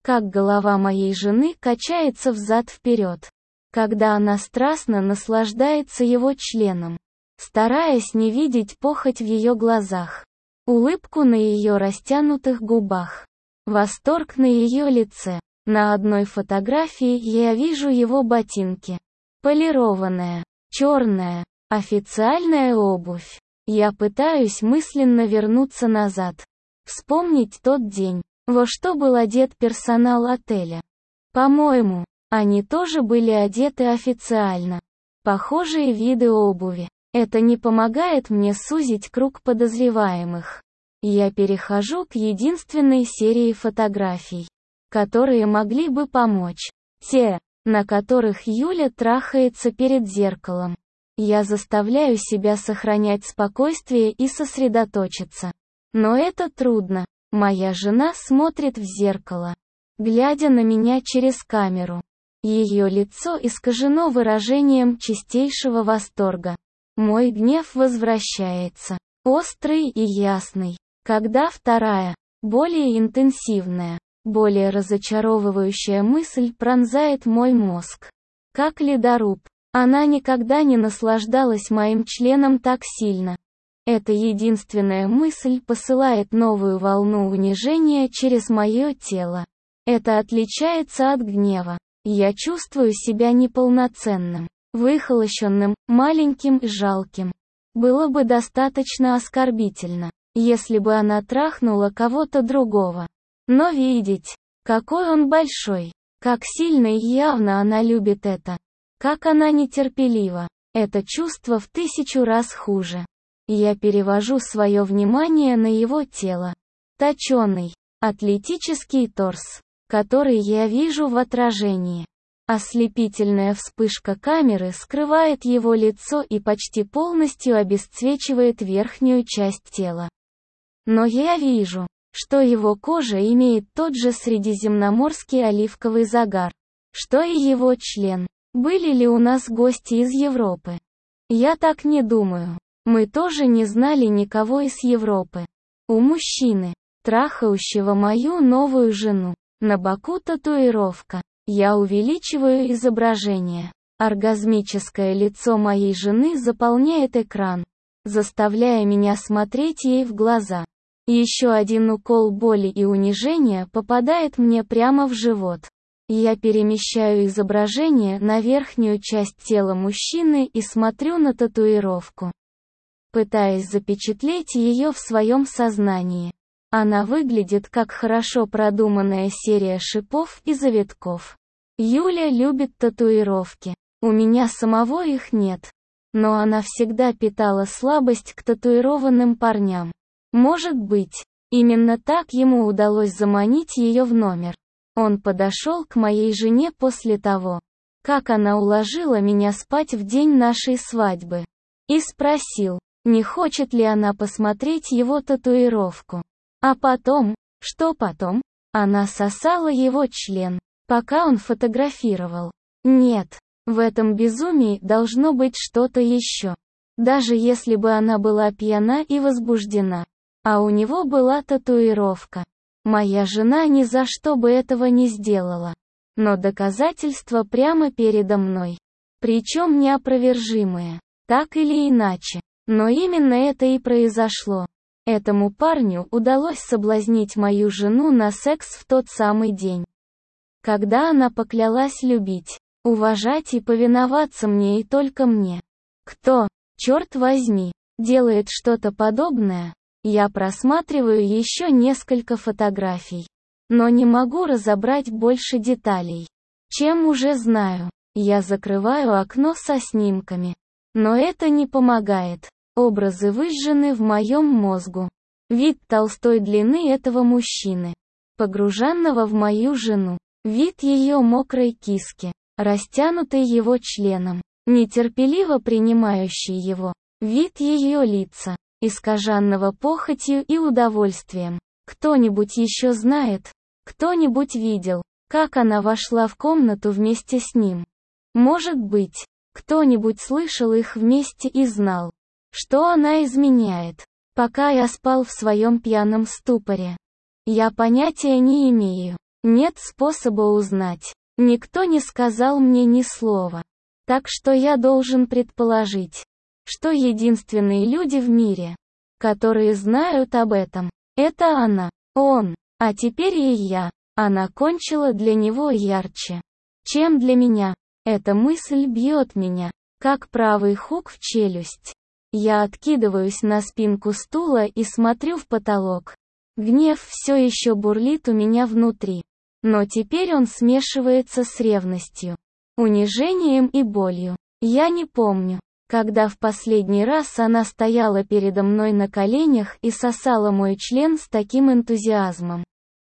как голова моей жены качается взад-вперед, когда она страстно наслаждается его членом, стараясь не видеть похоть в ее глазах, улыбку на ее растянутых губах, восторг на ее лице. На одной фотографии я вижу его ботинки. Полированная, черная, официальная обувь. Я пытаюсь мысленно вернуться назад. Вспомнить тот день, во что был одет персонал отеля. По-моему, они тоже были одеты официально. Похожие виды обуви. Это не помогает мне сузить круг подозреваемых. Я перехожу к единственной серии фотографий, которые могли бы помочь. Те, на которых Юля трахается перед зеркалом. Я заставляю себя сохранять спокойствие и сосредоточиться. Но это трудно. Моя жена смотрит в зеркало, глядя на меня через камеру. Ее лицо искажено выражением чистейшего восторга. Мой гнев возвращается, острый и ясный. Когда вторая, более интенсивная, более разочаровывающая мысль пронзает мой мозг. Как ледоруб, она никогда не наслаждалась моим членом так сильно. Эта единственная мысль посылает новую волну унижения через мое тело. Это отличается от гнева. Я чувствую себя неполноценным, выхолощенным, маленьким и жалким. Было бы достаточно оскорбительно, если бы она трахнула кого-то другого. Но видеть, какой он большой, как сильно и явно она любит это, как она нетерпелива, это чувство в 1000 раз хуже. Я перевожу свое внимание на его тело. Точеный, атлетический торс, который я вижу в отражении. Ослепительная вспышка камеры скрывает его лицо и почти полностью обесцвечивает верхнюю часть тела. Но я вижу, что его кожа имеет тот же средиземноморский оливковый загар, что и его член. Были ли у нас гости из Европы? Я так не думаю. Мы тоже не знали никого из Европы. У мужчины, трахающего мою новую жену, на боку татуировка. Я увеличиваю изображение. Оргазмическое лицо моей жены заполняет экран, заставляя меня смотреть ей в глаза. Еще один укол боли и унижения попадает мне прямо в живот. Я перемещаю изображение на верхнюю часть тела мужчины и смотрю на татуировку, пытаясь запечатлеть ее в своем сознании. Она выглядит как хорошо продуманная серия шипов и завитков. Юля любит татуировки. У меня самого их нет. Но она всегда питала слабость к татуированным парням. Может быть, именно так ему удалось заманить ее в номер. Он подошел к моей жене после того, как она уложила меня спать в день нашей свадьбы, и спросил, не хочет ли она посмотреть его татуировку. А потом, что потом? Она сосала его член, пока он фотографировал. Нет, в этом безумии должно быть что-то еще. Даже если бы она была пьяна и возбуждена, а у него была татуировка. Моя жена ни за что бы этого не сделала. Но доказательства прямо передо мной. Причем неопровержимые. Так или иначе. Но именно это и произошло. Этому парню удалось соблазнить мою жену на секс в тот самый день, когда она поклялась любить, уважать и повиноваться мне и только мне. Кто, черт возьми, делает что-то подобное? Я просматриваю еще несколько фотографий, но не могу разобрать больше деталей, чем уже знаю. Я закрываю окно со снимками, но это не помогает. Образы выжжены в моем мозгу. Вид толстой длины этого мужчины, погруженного в мою жену. Вид ее мокрой киски, растянутой его членом, нетерпеливо принимающий его. Вид ее лица, искаженного похотью и удовольствием. Кто-нибудь еще знает? Кто-нибудь видел, как она вошла в комнату вместе с ним? Может быть, кто-нибудь слышал их вместе и знал, что она изменяет, пока я спал в своем пьяном ступоре. Я понятия не имею. Нет способа узнать. Никто не сказал мне ни слова. Так что я должен предположить, что единственные люди в мире, которые знают об этом, это она, он, а теперь и я. Она кончила для него ярче, чем для меня. Эта мысль бьет меня, как правый хук в челюсть. Я откидываюсь на спинку стула и смотрю в потолок. Гнев все еще бурлит у меня внутри. Но теперь он смешивается с ревностью, унижением и болью. Я не помню, когда в последний раз она стояла передо мной на коленях и сосала мой член с таким энтузиазмом,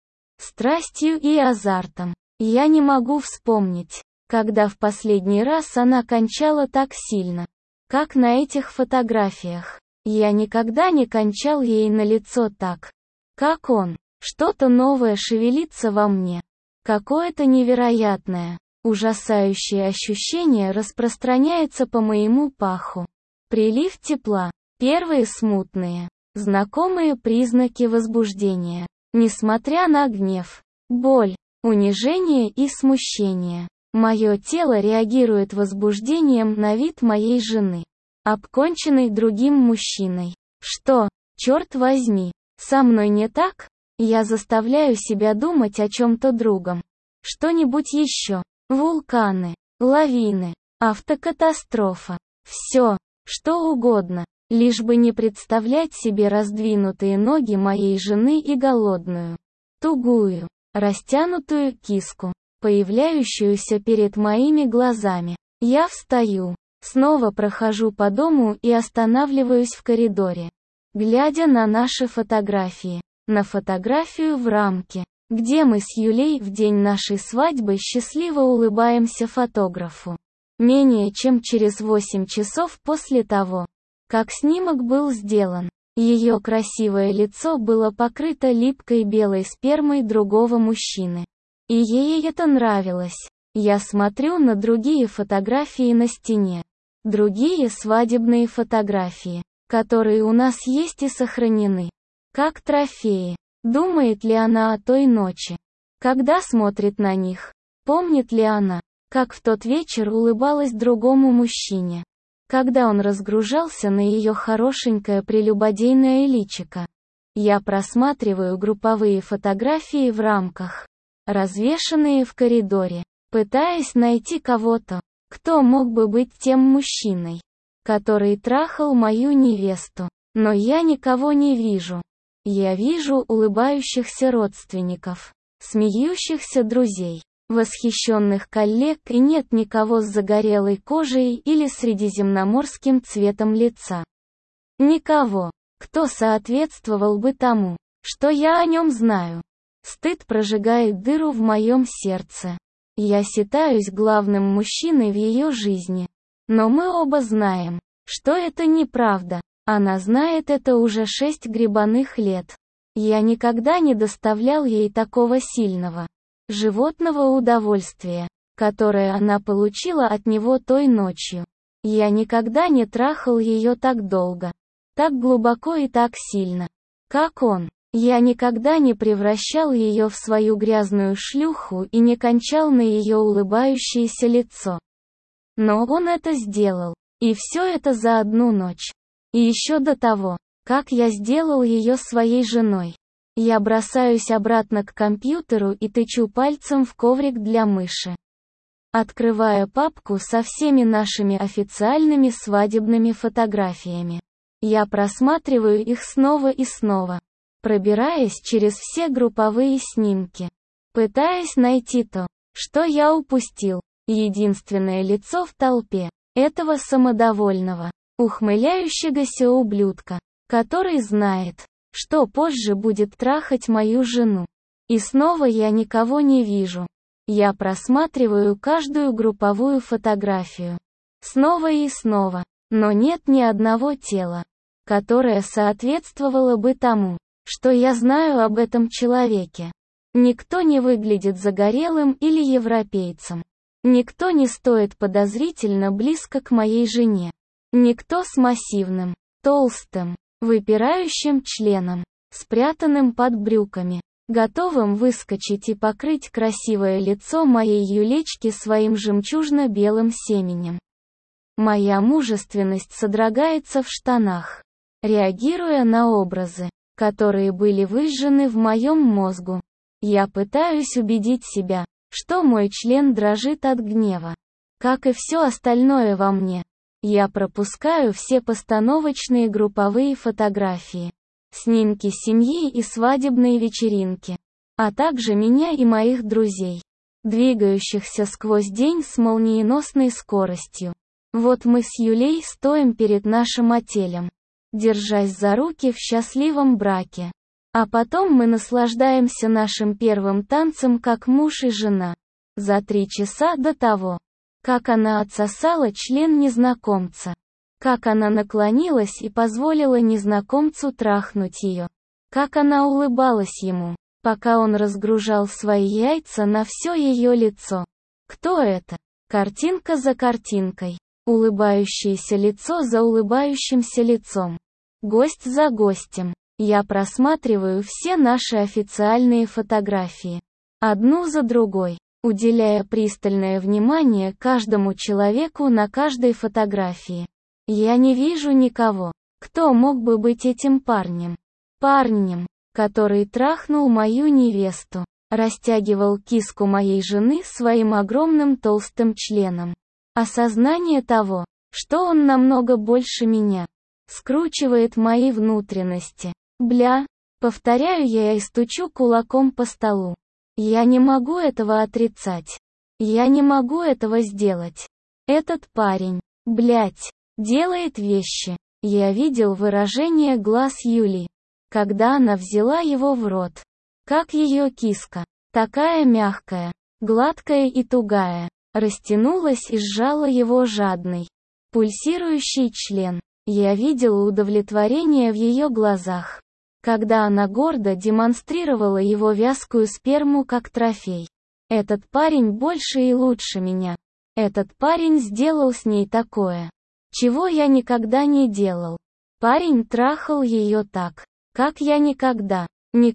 страстью и азартом. Я не могу вспомнить, когда в последний раз она кончала так сильно, как на этих фотографиях. Я никогда не кончал ей на лицо так, как он. Что-то новое шевелится во мне. Какое-то невероятное, ужасающее ощущение распространяется по моему паху. Прилив тепла. Первые смутные, знакомые признаки возбуждения. Несмотря на гнев, боль, унижение и смущение, мое тело реагирует возбуждением на вид моей жены, обконченной другим мужчиной. Что, черт возьми, со мной не так? Я заставляю себя думать о чем-то другом. Что-нибудь еще. Вулканы, лавины, автокатастрофа. Все, что угодно, лишь бы не представлять себе раздвинутые ноги моей жены и голодную, тугую, растянутую киску, появляющуюся перед моими глазами. Я встаю, снова прохожу по дому и останавливаюсь в коридоре, глядя на наши фотографии. На фотографию в рамке, где мы с Юлей в день нашей свадьбы счастливо улыбаемся фотографу. Менее чем через 8 часов после того, как снимок был сделан, ее красивое лицо было покрыто липкой белой спермой другого мужчины. И ей это нравилось. Я смотрю на другие фотографии на стене. Другие свадебные фотографии, которые у нас есть и сохранены. Как трофеи. Думает ли она о той ночи? Когда смотрит на них? Помнит ли она, как в тот вечер улыбалась другому мужчине? Когда он разгружался на ее хорошенькое прелюбодейное личико? Я просматриваю групповые фотографии в рамках, развешанные в коридоре, пытаясь найти кого-то, кто мог бы быть тем мужчиной, который трахал мою невесту. Но я никого не вижу. Я вижу улыбающихся родственников, смеющихся друзей, восхищенных коллег, и нет никого с загорелой кожей или средиземноморским цветом лица. Никого, кто соответствовал бы тому, что я о нем знаю. Стыд прожигает дыру в моем сердце. Я считаюсь главным мужчиной в ее жизни. Но мы оба знаем, что это неправда. Она знает это уже 6 гребаных лет. Я никогда не доставлял ей такого сильного, животного удовольствия, которое она получила от него той ночью. Я никогда не трахал ее так долго, так глубоко и так сильно, как он. Я никогда не превращал ее в свою грязную шлюху и не кончал на ее улыбающееся лицо. Но он это сделал. И все это за одну ночь. И еще до того, как я сделал ее своей женой. Я бросаюсь обратно к компьютеру и тычу пальцем в коврик для мыши, открывая папку со всеми нашими официальными свадебными фотографиями. Я просматриваю их снова и снова, пробираясь через все групповые снимки, пытаясь найти то, что я упустил. Единственное лицо в толпе этого самодовольного, ухмыляющегося ублюдка, который знает, что позже будет трахать мою жену. И снова я никого не вижу. Я просматриваю каждую групповую фотографию. Снова и снова. Но нет ни одного тела, которое соответствовало бы тому, что я знаю об этом человеке. Никто не выглядит загорелым или европейцем. Никто не стоит подозрительно близко к моей жене. Никто с массивным, толстым, выпирающим членом, спрятанным под брюками. готовым выскочить и покрыть красивое лицо моей Юлечки своим жемчужно-белым семенем. Моя мужественность содрогается в штанах, реагируя на образы, которые были выжжены в моем мозгу. Я пытаюсь убедить себя, что мой член дрожит от гнева. Как и все остальное во мне. Я пропускаю все постановочные групповые фотографии, снимки семьи и свадебные вечеринки, а также меня и моих друзей, двигающихся сквозь день с молниеносной скоростью. Вот мы с Юлей стоим перед нашим отелем, держась за руки в счастливом браке. А потом мы наслаждаемся нашим первым танцем как муж и жена. За 3 часа до того, как она отсосала член незнакомца. Как она наклонилась и позволила незнакомцу трахнуть ее. Как она улыбалась ему, пока он разгружал свои яйца на все ее лицо. Кто это? Картинка за картинкой. Улыбающееся лицо за улыбающимся лицом. Гость за гостем. Я просматриваю все наши официальные фотографии. Одну за другой, уделяя пристальное внимание каждому человеку на каждой фотографии. Я не вижу никого, кто мог бы быть этим парнем. Парнем, который трахнул мою невесту, растягивал киску моей жены своим огромным толстым членом. Осознание того, что он намного больше меня, скручивает мои внутренности. Бля, повторяю я и стучу кулаком по столу. Я не могу этого отрицать. Я не могу этого сделать. Этот парень, блять, делает вещи. Я видел выражение глаз Юли, когда она взяла его в рот. Как ее киска, такая мягкая, гладкая и тугая, растянулась и сжала его жадный, пульсирующий член. Я видел удовлетворение в ее глазах, когда она гордо демонстрировала его вязкую сперму как трофей. Этот парень больше и лучше меня. Этот парень сделал с ней такое, чего я никогда не делал. Парень трахал ее так, как я никогда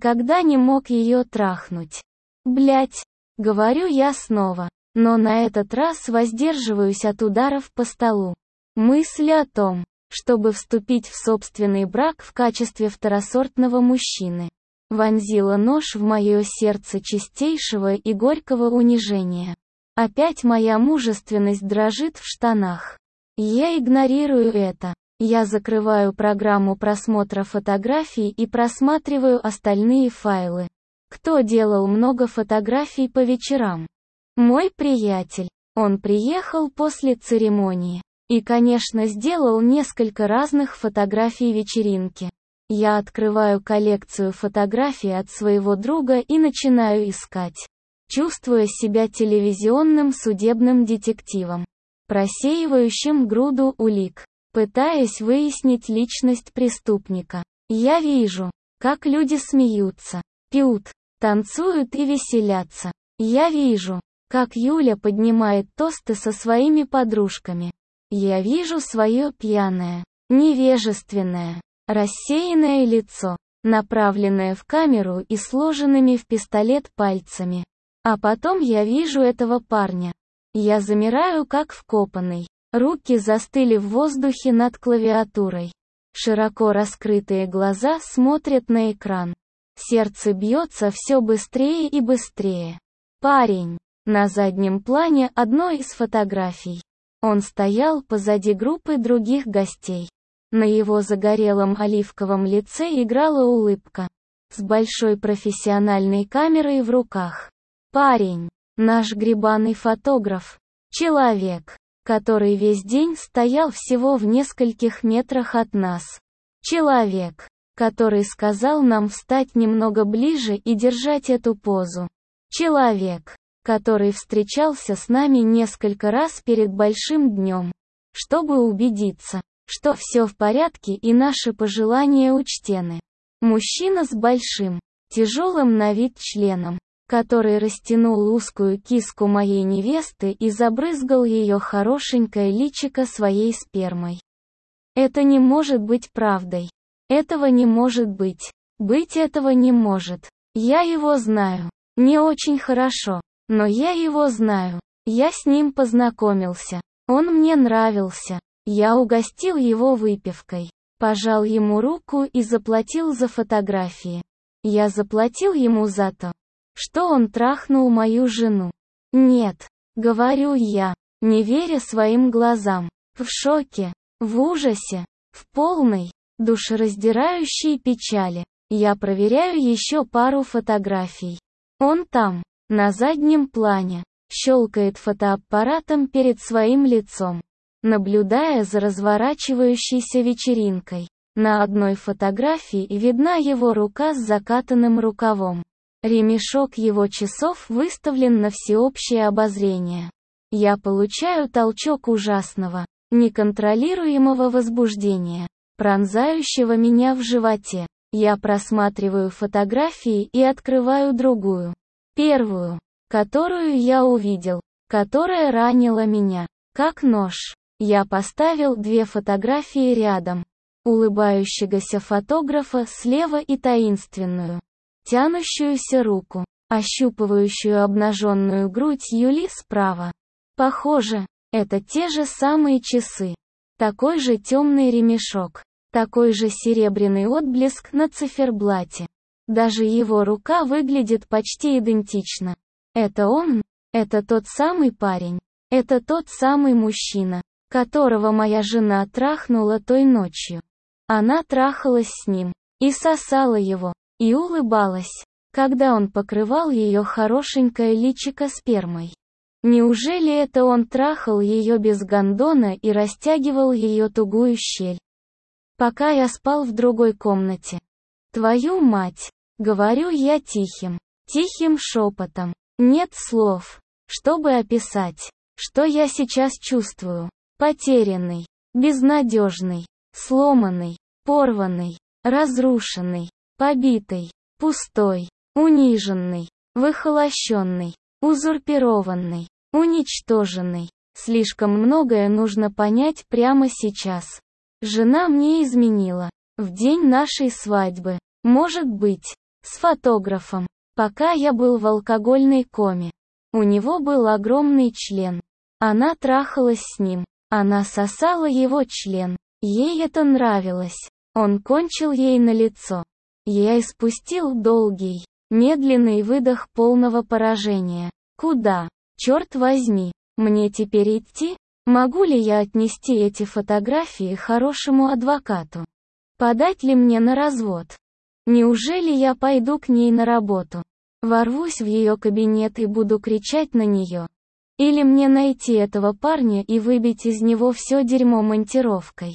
не мог ее трахнуть. Блять, говорю я снова, но на этот раз воздерживаюсь от ударов по столу. Мысль о том, чтобы вступить в собственный брак в качестве второсортного мужчины, вонзила нож в мое сердце чистейшего и горького унижения. Опять моя мужественность дрожит в штанах. Я игнорирую это. Я закрываю программу просмотра фотографий и просматриваю остальные файлы. Кто делал много фотографий по вечерам? Мой приятель. Он приехал после церемонии. И, конечно, сделал несколько разных фотографий вечеринки. Я открываю коллекцию фотографий от своего друга и начинаю искать, чувствуя себя телевизионным судебным детективом, просеивающим груду улик, пытаясь выяснить личность преступника. Я вижу, как люди смеются, пьют, танцуют и веселятся. Я вижу, как Юля поднимает тосты со своими подружками. Я вижу свое пьяное, невежественное, рассеянное лицо, направленное в камеру и сложенными в пистолет пальцами. А потом я вижу этого парня. Я замираю как вкопанный. Руки застыли в воздухе над клавиатурой. Широко раскрытые глаза смотрят на экран. Сердце бьется все быстрее и быстрее. Парень. На заднем плане одной из фотографий. Он стоял позади группы других гостей. На его загорелом оливковом лице играла улыбка. С большой профессиональной камерой в руках. Парень. Наш гребаный фотограф. Человек, который весь день стоял всего в нескольких метрах от нас. Человек, который сказал нам встать немного ближе и держать эту позу. Человек, который встречался с нами несколько раз перед большим днем, чтобы убедиться, что все в порядке и наши пожелания учтены. Мужчина с большим, тяжелым на вид членом, который растянул узкую киску моей невесты и забрызгал ее хорошенькое личико своей спермой. Это не может быть правдой. Этого не может быть. Быть этого не может. Я его знаю. Не очень хорошо, но я его знаю. Я с ним познакомился. Он мне нравился. Я угостил его выпивкой. Пожал ему руку и заплатил за фотографии. Я заплатил ему за то, что он трахнул мою жену. Нет, говорю я, не веря своим глазам. В шоке, в ужасе, в полной, душераздирающей печали. Я проверяю еще пару фотографий. Он там, на заднем плане, щелкает фотоаппаратом перед своим лицом, наблюдая за разворачивающейся вечеринкой. На одной фотографии видна его рука с закатанным рукавом. Ремешок его часов выставлен на всеобщее обозрение. Я получаю толчок ужасного, неконтролируемого возбуждения, пронзающего меня в животе. Я просматриваю фотографии и открываю другую. Первую, которую я увидел, которая ранила меня, как нож. Я поставил две фотографии рядом. Улыбающегося фотографа слева и таинственную, тянущуюся руку, ощупывающую обнаженную грудь Юли справа. Похоже, это те же самые часы. Такой же темный ремешок. Такой же серебряный отблеск на циферблате. Даже его рука выглядит почти идентично. Это он? Это тот самый парень? Это тот самый мужчина, которого моя жена трахнула той ночью. Она трахалась с ним, и сосала его, и улыбалась, когда он покрывал ее хорошенькое личико спермой. Неужели это он трахал ее без гондона и растягивал ее тугую щель? Пока я спал в другой комнате. Твою мать, говорю я тихим шепотом. Нет слов, чтобы описать, что я сейчас чувствую. Потерянный, безнадежный, сломанный, порванный, разрушенный, побитый, пустой, униженный, выхолощенный, узурпированный, уничтоженный. Слишком многое нужно понять прямо сейчас. Жена мне изменила. В день нашей свадьбы. Может быть, с фотографом. Пока я был в алкогольной коме. У него был огромный член. Она трахалась с ним. Она сосала его член. Ей это нравилось. Он кончил ей на лицо. Я испустил долгий, медленный выдох полного поражения. Куда, черт возьми, мне теперь идти? Могу ли я отнести эти фотографии хорошему адвокату? Подать ли мне на развод? Неужели я пойду к ней на работу? Ворвусь в ее кабинет и буду кричать на нее? Или мне найти этого парня и выбить из него все дерьмо монтировкой?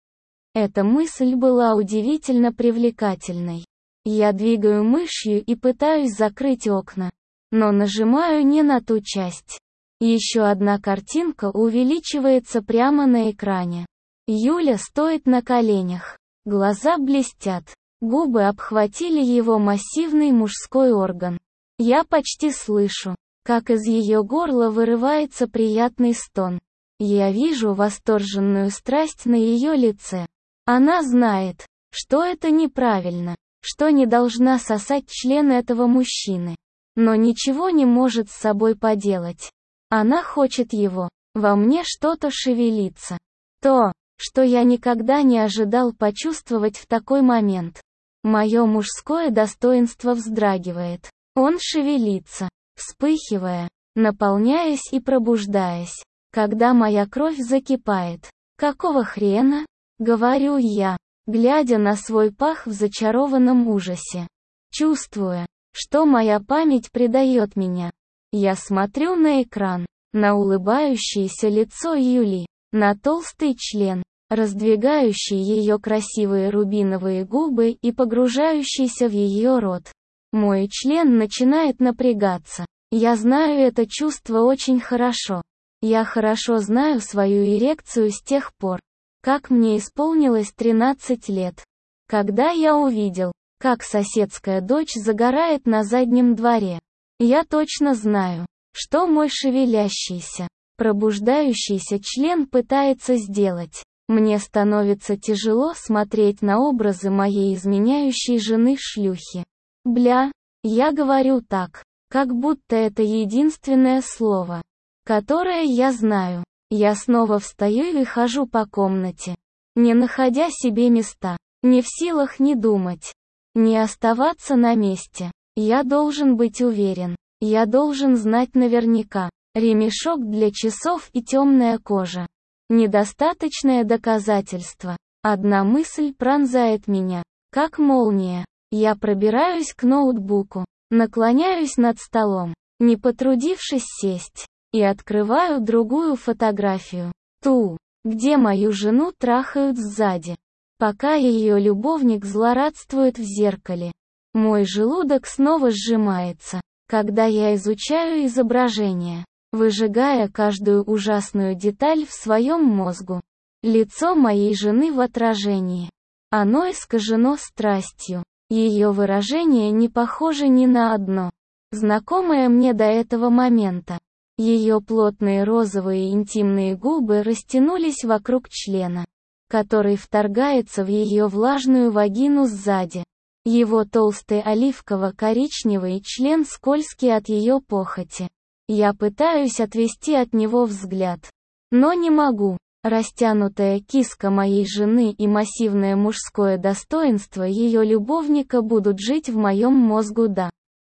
Эта мысль была удивительно привлекательной. Я двигаю мышью и пытаюсь закрыть окна, но нажимаю не на ту часть. Еще одна картинка увеличивается прямо на экране. Юля стоит на коленях. Глаза блестят. Губы обхватили его массивный мужской орган. Я почти слышу, как из ее горла вырывается приятный стон. Я вижу восторженную страсть на ее лице. Она знает, что это неправильно, что не должна сосать член этого мужчины. Но ничего не может с собой поделать. Она хочет его. Во мне что-то шевелится. То, что я никогда не ожидал почувствовать в такой момент. Мое мужское достоинство вздрагивает. Он шевелится, вспыхивая, наполняясь и пробуждаясь. Когда моя кровь закипает. Какого хрена? Говорю я, глядя на свой пах в зачарованном ужасе. Чувствуя, что моя память предает меня. Я смотрю на экран, на улыбающееся лицо Юли, на толстый член, раздвигающий ее красивые рубиновые губы и погружающийся в ее рот. Мой член начинает напрягаться. Я знаю это чувство очень хорошо. Я хорошо знаю свою эрекцию с тех пор, как мне исполнилось 13 лет. Когда я увидел, как соседская дочь загорает на заднем дворе. Я точно знаю, что мой шевелящийся, пробуждающийся член пытается сделать. Мне становится тяжело смотреть на образы моей изменяющей жены-шлюхи. Бля, Я говорю так, как будто это единственное слово, которое я знаю. Я снова встаю и хожу по комнате, не находя себе места, не в силах ни думать, ни оставаться на месте. Я должен быть уверен. Я должен знать наверняка. Ремешок для часов и темная кожа. Недостаточное доказательство. Одна мысль пронзает меня, как молния. Я пробираюсь к ноутбуку, наклоняюсь над столом, не потрудившись сесть, и открываю другую фотографию. Ту, где мою жену трахают сзади, пока ее любовник злорадствует в зеркале. Мой желудок снова сжимается, когда я изучаю изображение, выжигая каждую ужасную деталь в своем мозгу. Лицо моей жены в отражении. Оно искажено страстью. Ее выражение не похоже ни на одно, знакомое мне до этого момента. Ее плотные розовые интимные губы растянулись вокруг члена, который вторгается в ее влажную вагину сзади. Его толстый оливково-коричневый член скользкий от ее похоти. Я пытаюсь отвести от него взгляд, но не могу. Растянутая киска моей жены и массивное мужское достоинство ее любовника будут жить в моем мозгу до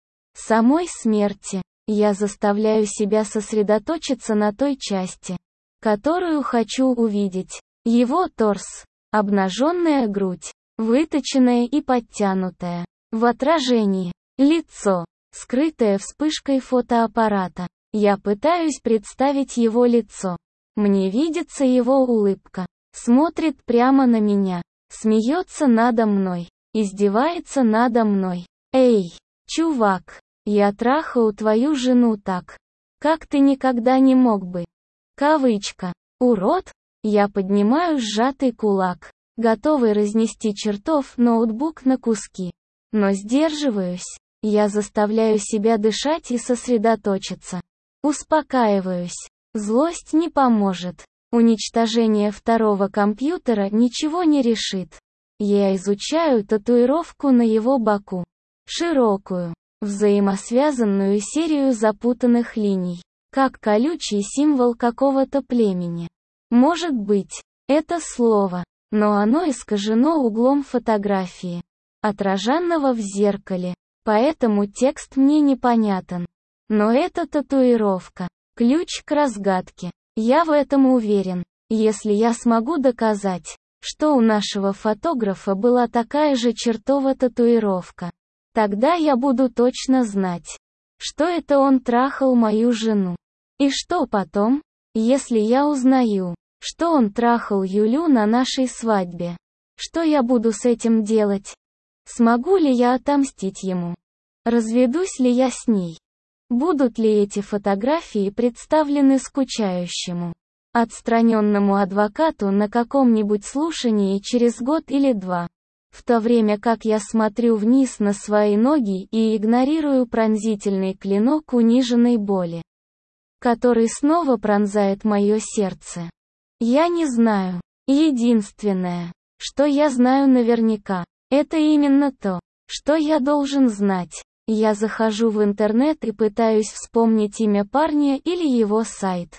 самой смерти. Я заставляю себя сосредоточиться на той части, которую хочу увидеть. Его торс, обнаженная грудь, выточенная и подтянутая. В отражении. Лицо, скрытое вспышкой фотоаппарата. Я пытаюсь представить его лицо. Мне видится его улыбка. Смотрит прямо на меня. Смеется надо мной. Издевается надо мной. Эй, чувак, я трахаю твою жену так, как ты никогда не мог бы. Кавычка. Урод? Я поднимаю сжатый кулак, готовый разнести чертов ноутбук на куски. Но сдерживаюсь. Я заставляю себя дышать и сосредоточиться. Успокаиваюсь. Злость не поможет. Уничтожение второго компьютера ничего не решит. Я изучаю татуировку на его боку. Широкую, взаимосвязанную серию запутанных линий, как колючий символ какого-то племени. Может быть, это слово, но оно искажено углом фотографии, отраженного в зеркале, поэтому текст мне непонятен. Но это татуировка. Ключ к разгадке. Я в этом уверен. Если я смогу доказать, что у нашего фотографа была такая же чертова татуировка, тогда я буду точно знать, что это он трахал мою жену. И что потом, если я узнаю, что он трахал Юлю на нашей свадьбе? Что я буду с этим делать? Смогу ли я отомстить ему? Разведусь ли я с ней? Будут ли эти фотографии представлены скучающему, отстраненному адвокату на каком-нибудь слушании через год или два? В то время как я смотрю вниз на свои ноги и игнорирую пронзительный клинок униженной боли, который снова пронзает мое сердце. Я не знаю. Единственное, что я знаю наверняка, это именно то, что я должен знать. Я захожу в интернет и пытаюсь вспомнить имя парня или его сайт.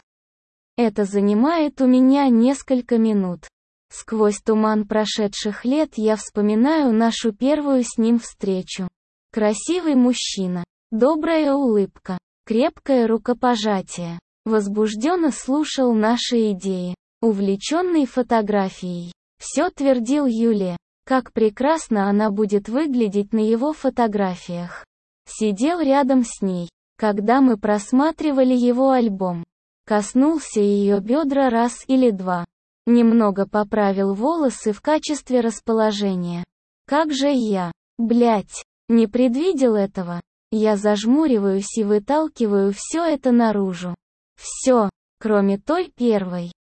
Это занимает у меня несколько минут. Сквозь туман прошедших лет я вспоминаю нашу первую с ним встречу. Красивый мужчина, добрая улыбка, крепкое рукопожатие. Возбужденно слушал наши идеи, увлеченный фотографией. Все твердил Юле, как прекрасно она будет выглядеть на его фотографиях. Сидел рядом с ней, когда мы просматривали его альбом. Коснулся ее бедра раз или два. Немного поправил волосы в качестве расположения. Как же я, блять, не предвидел этого? Я зажмуриваюсь и выталкиваю все это наружу. Все, кроме той первой,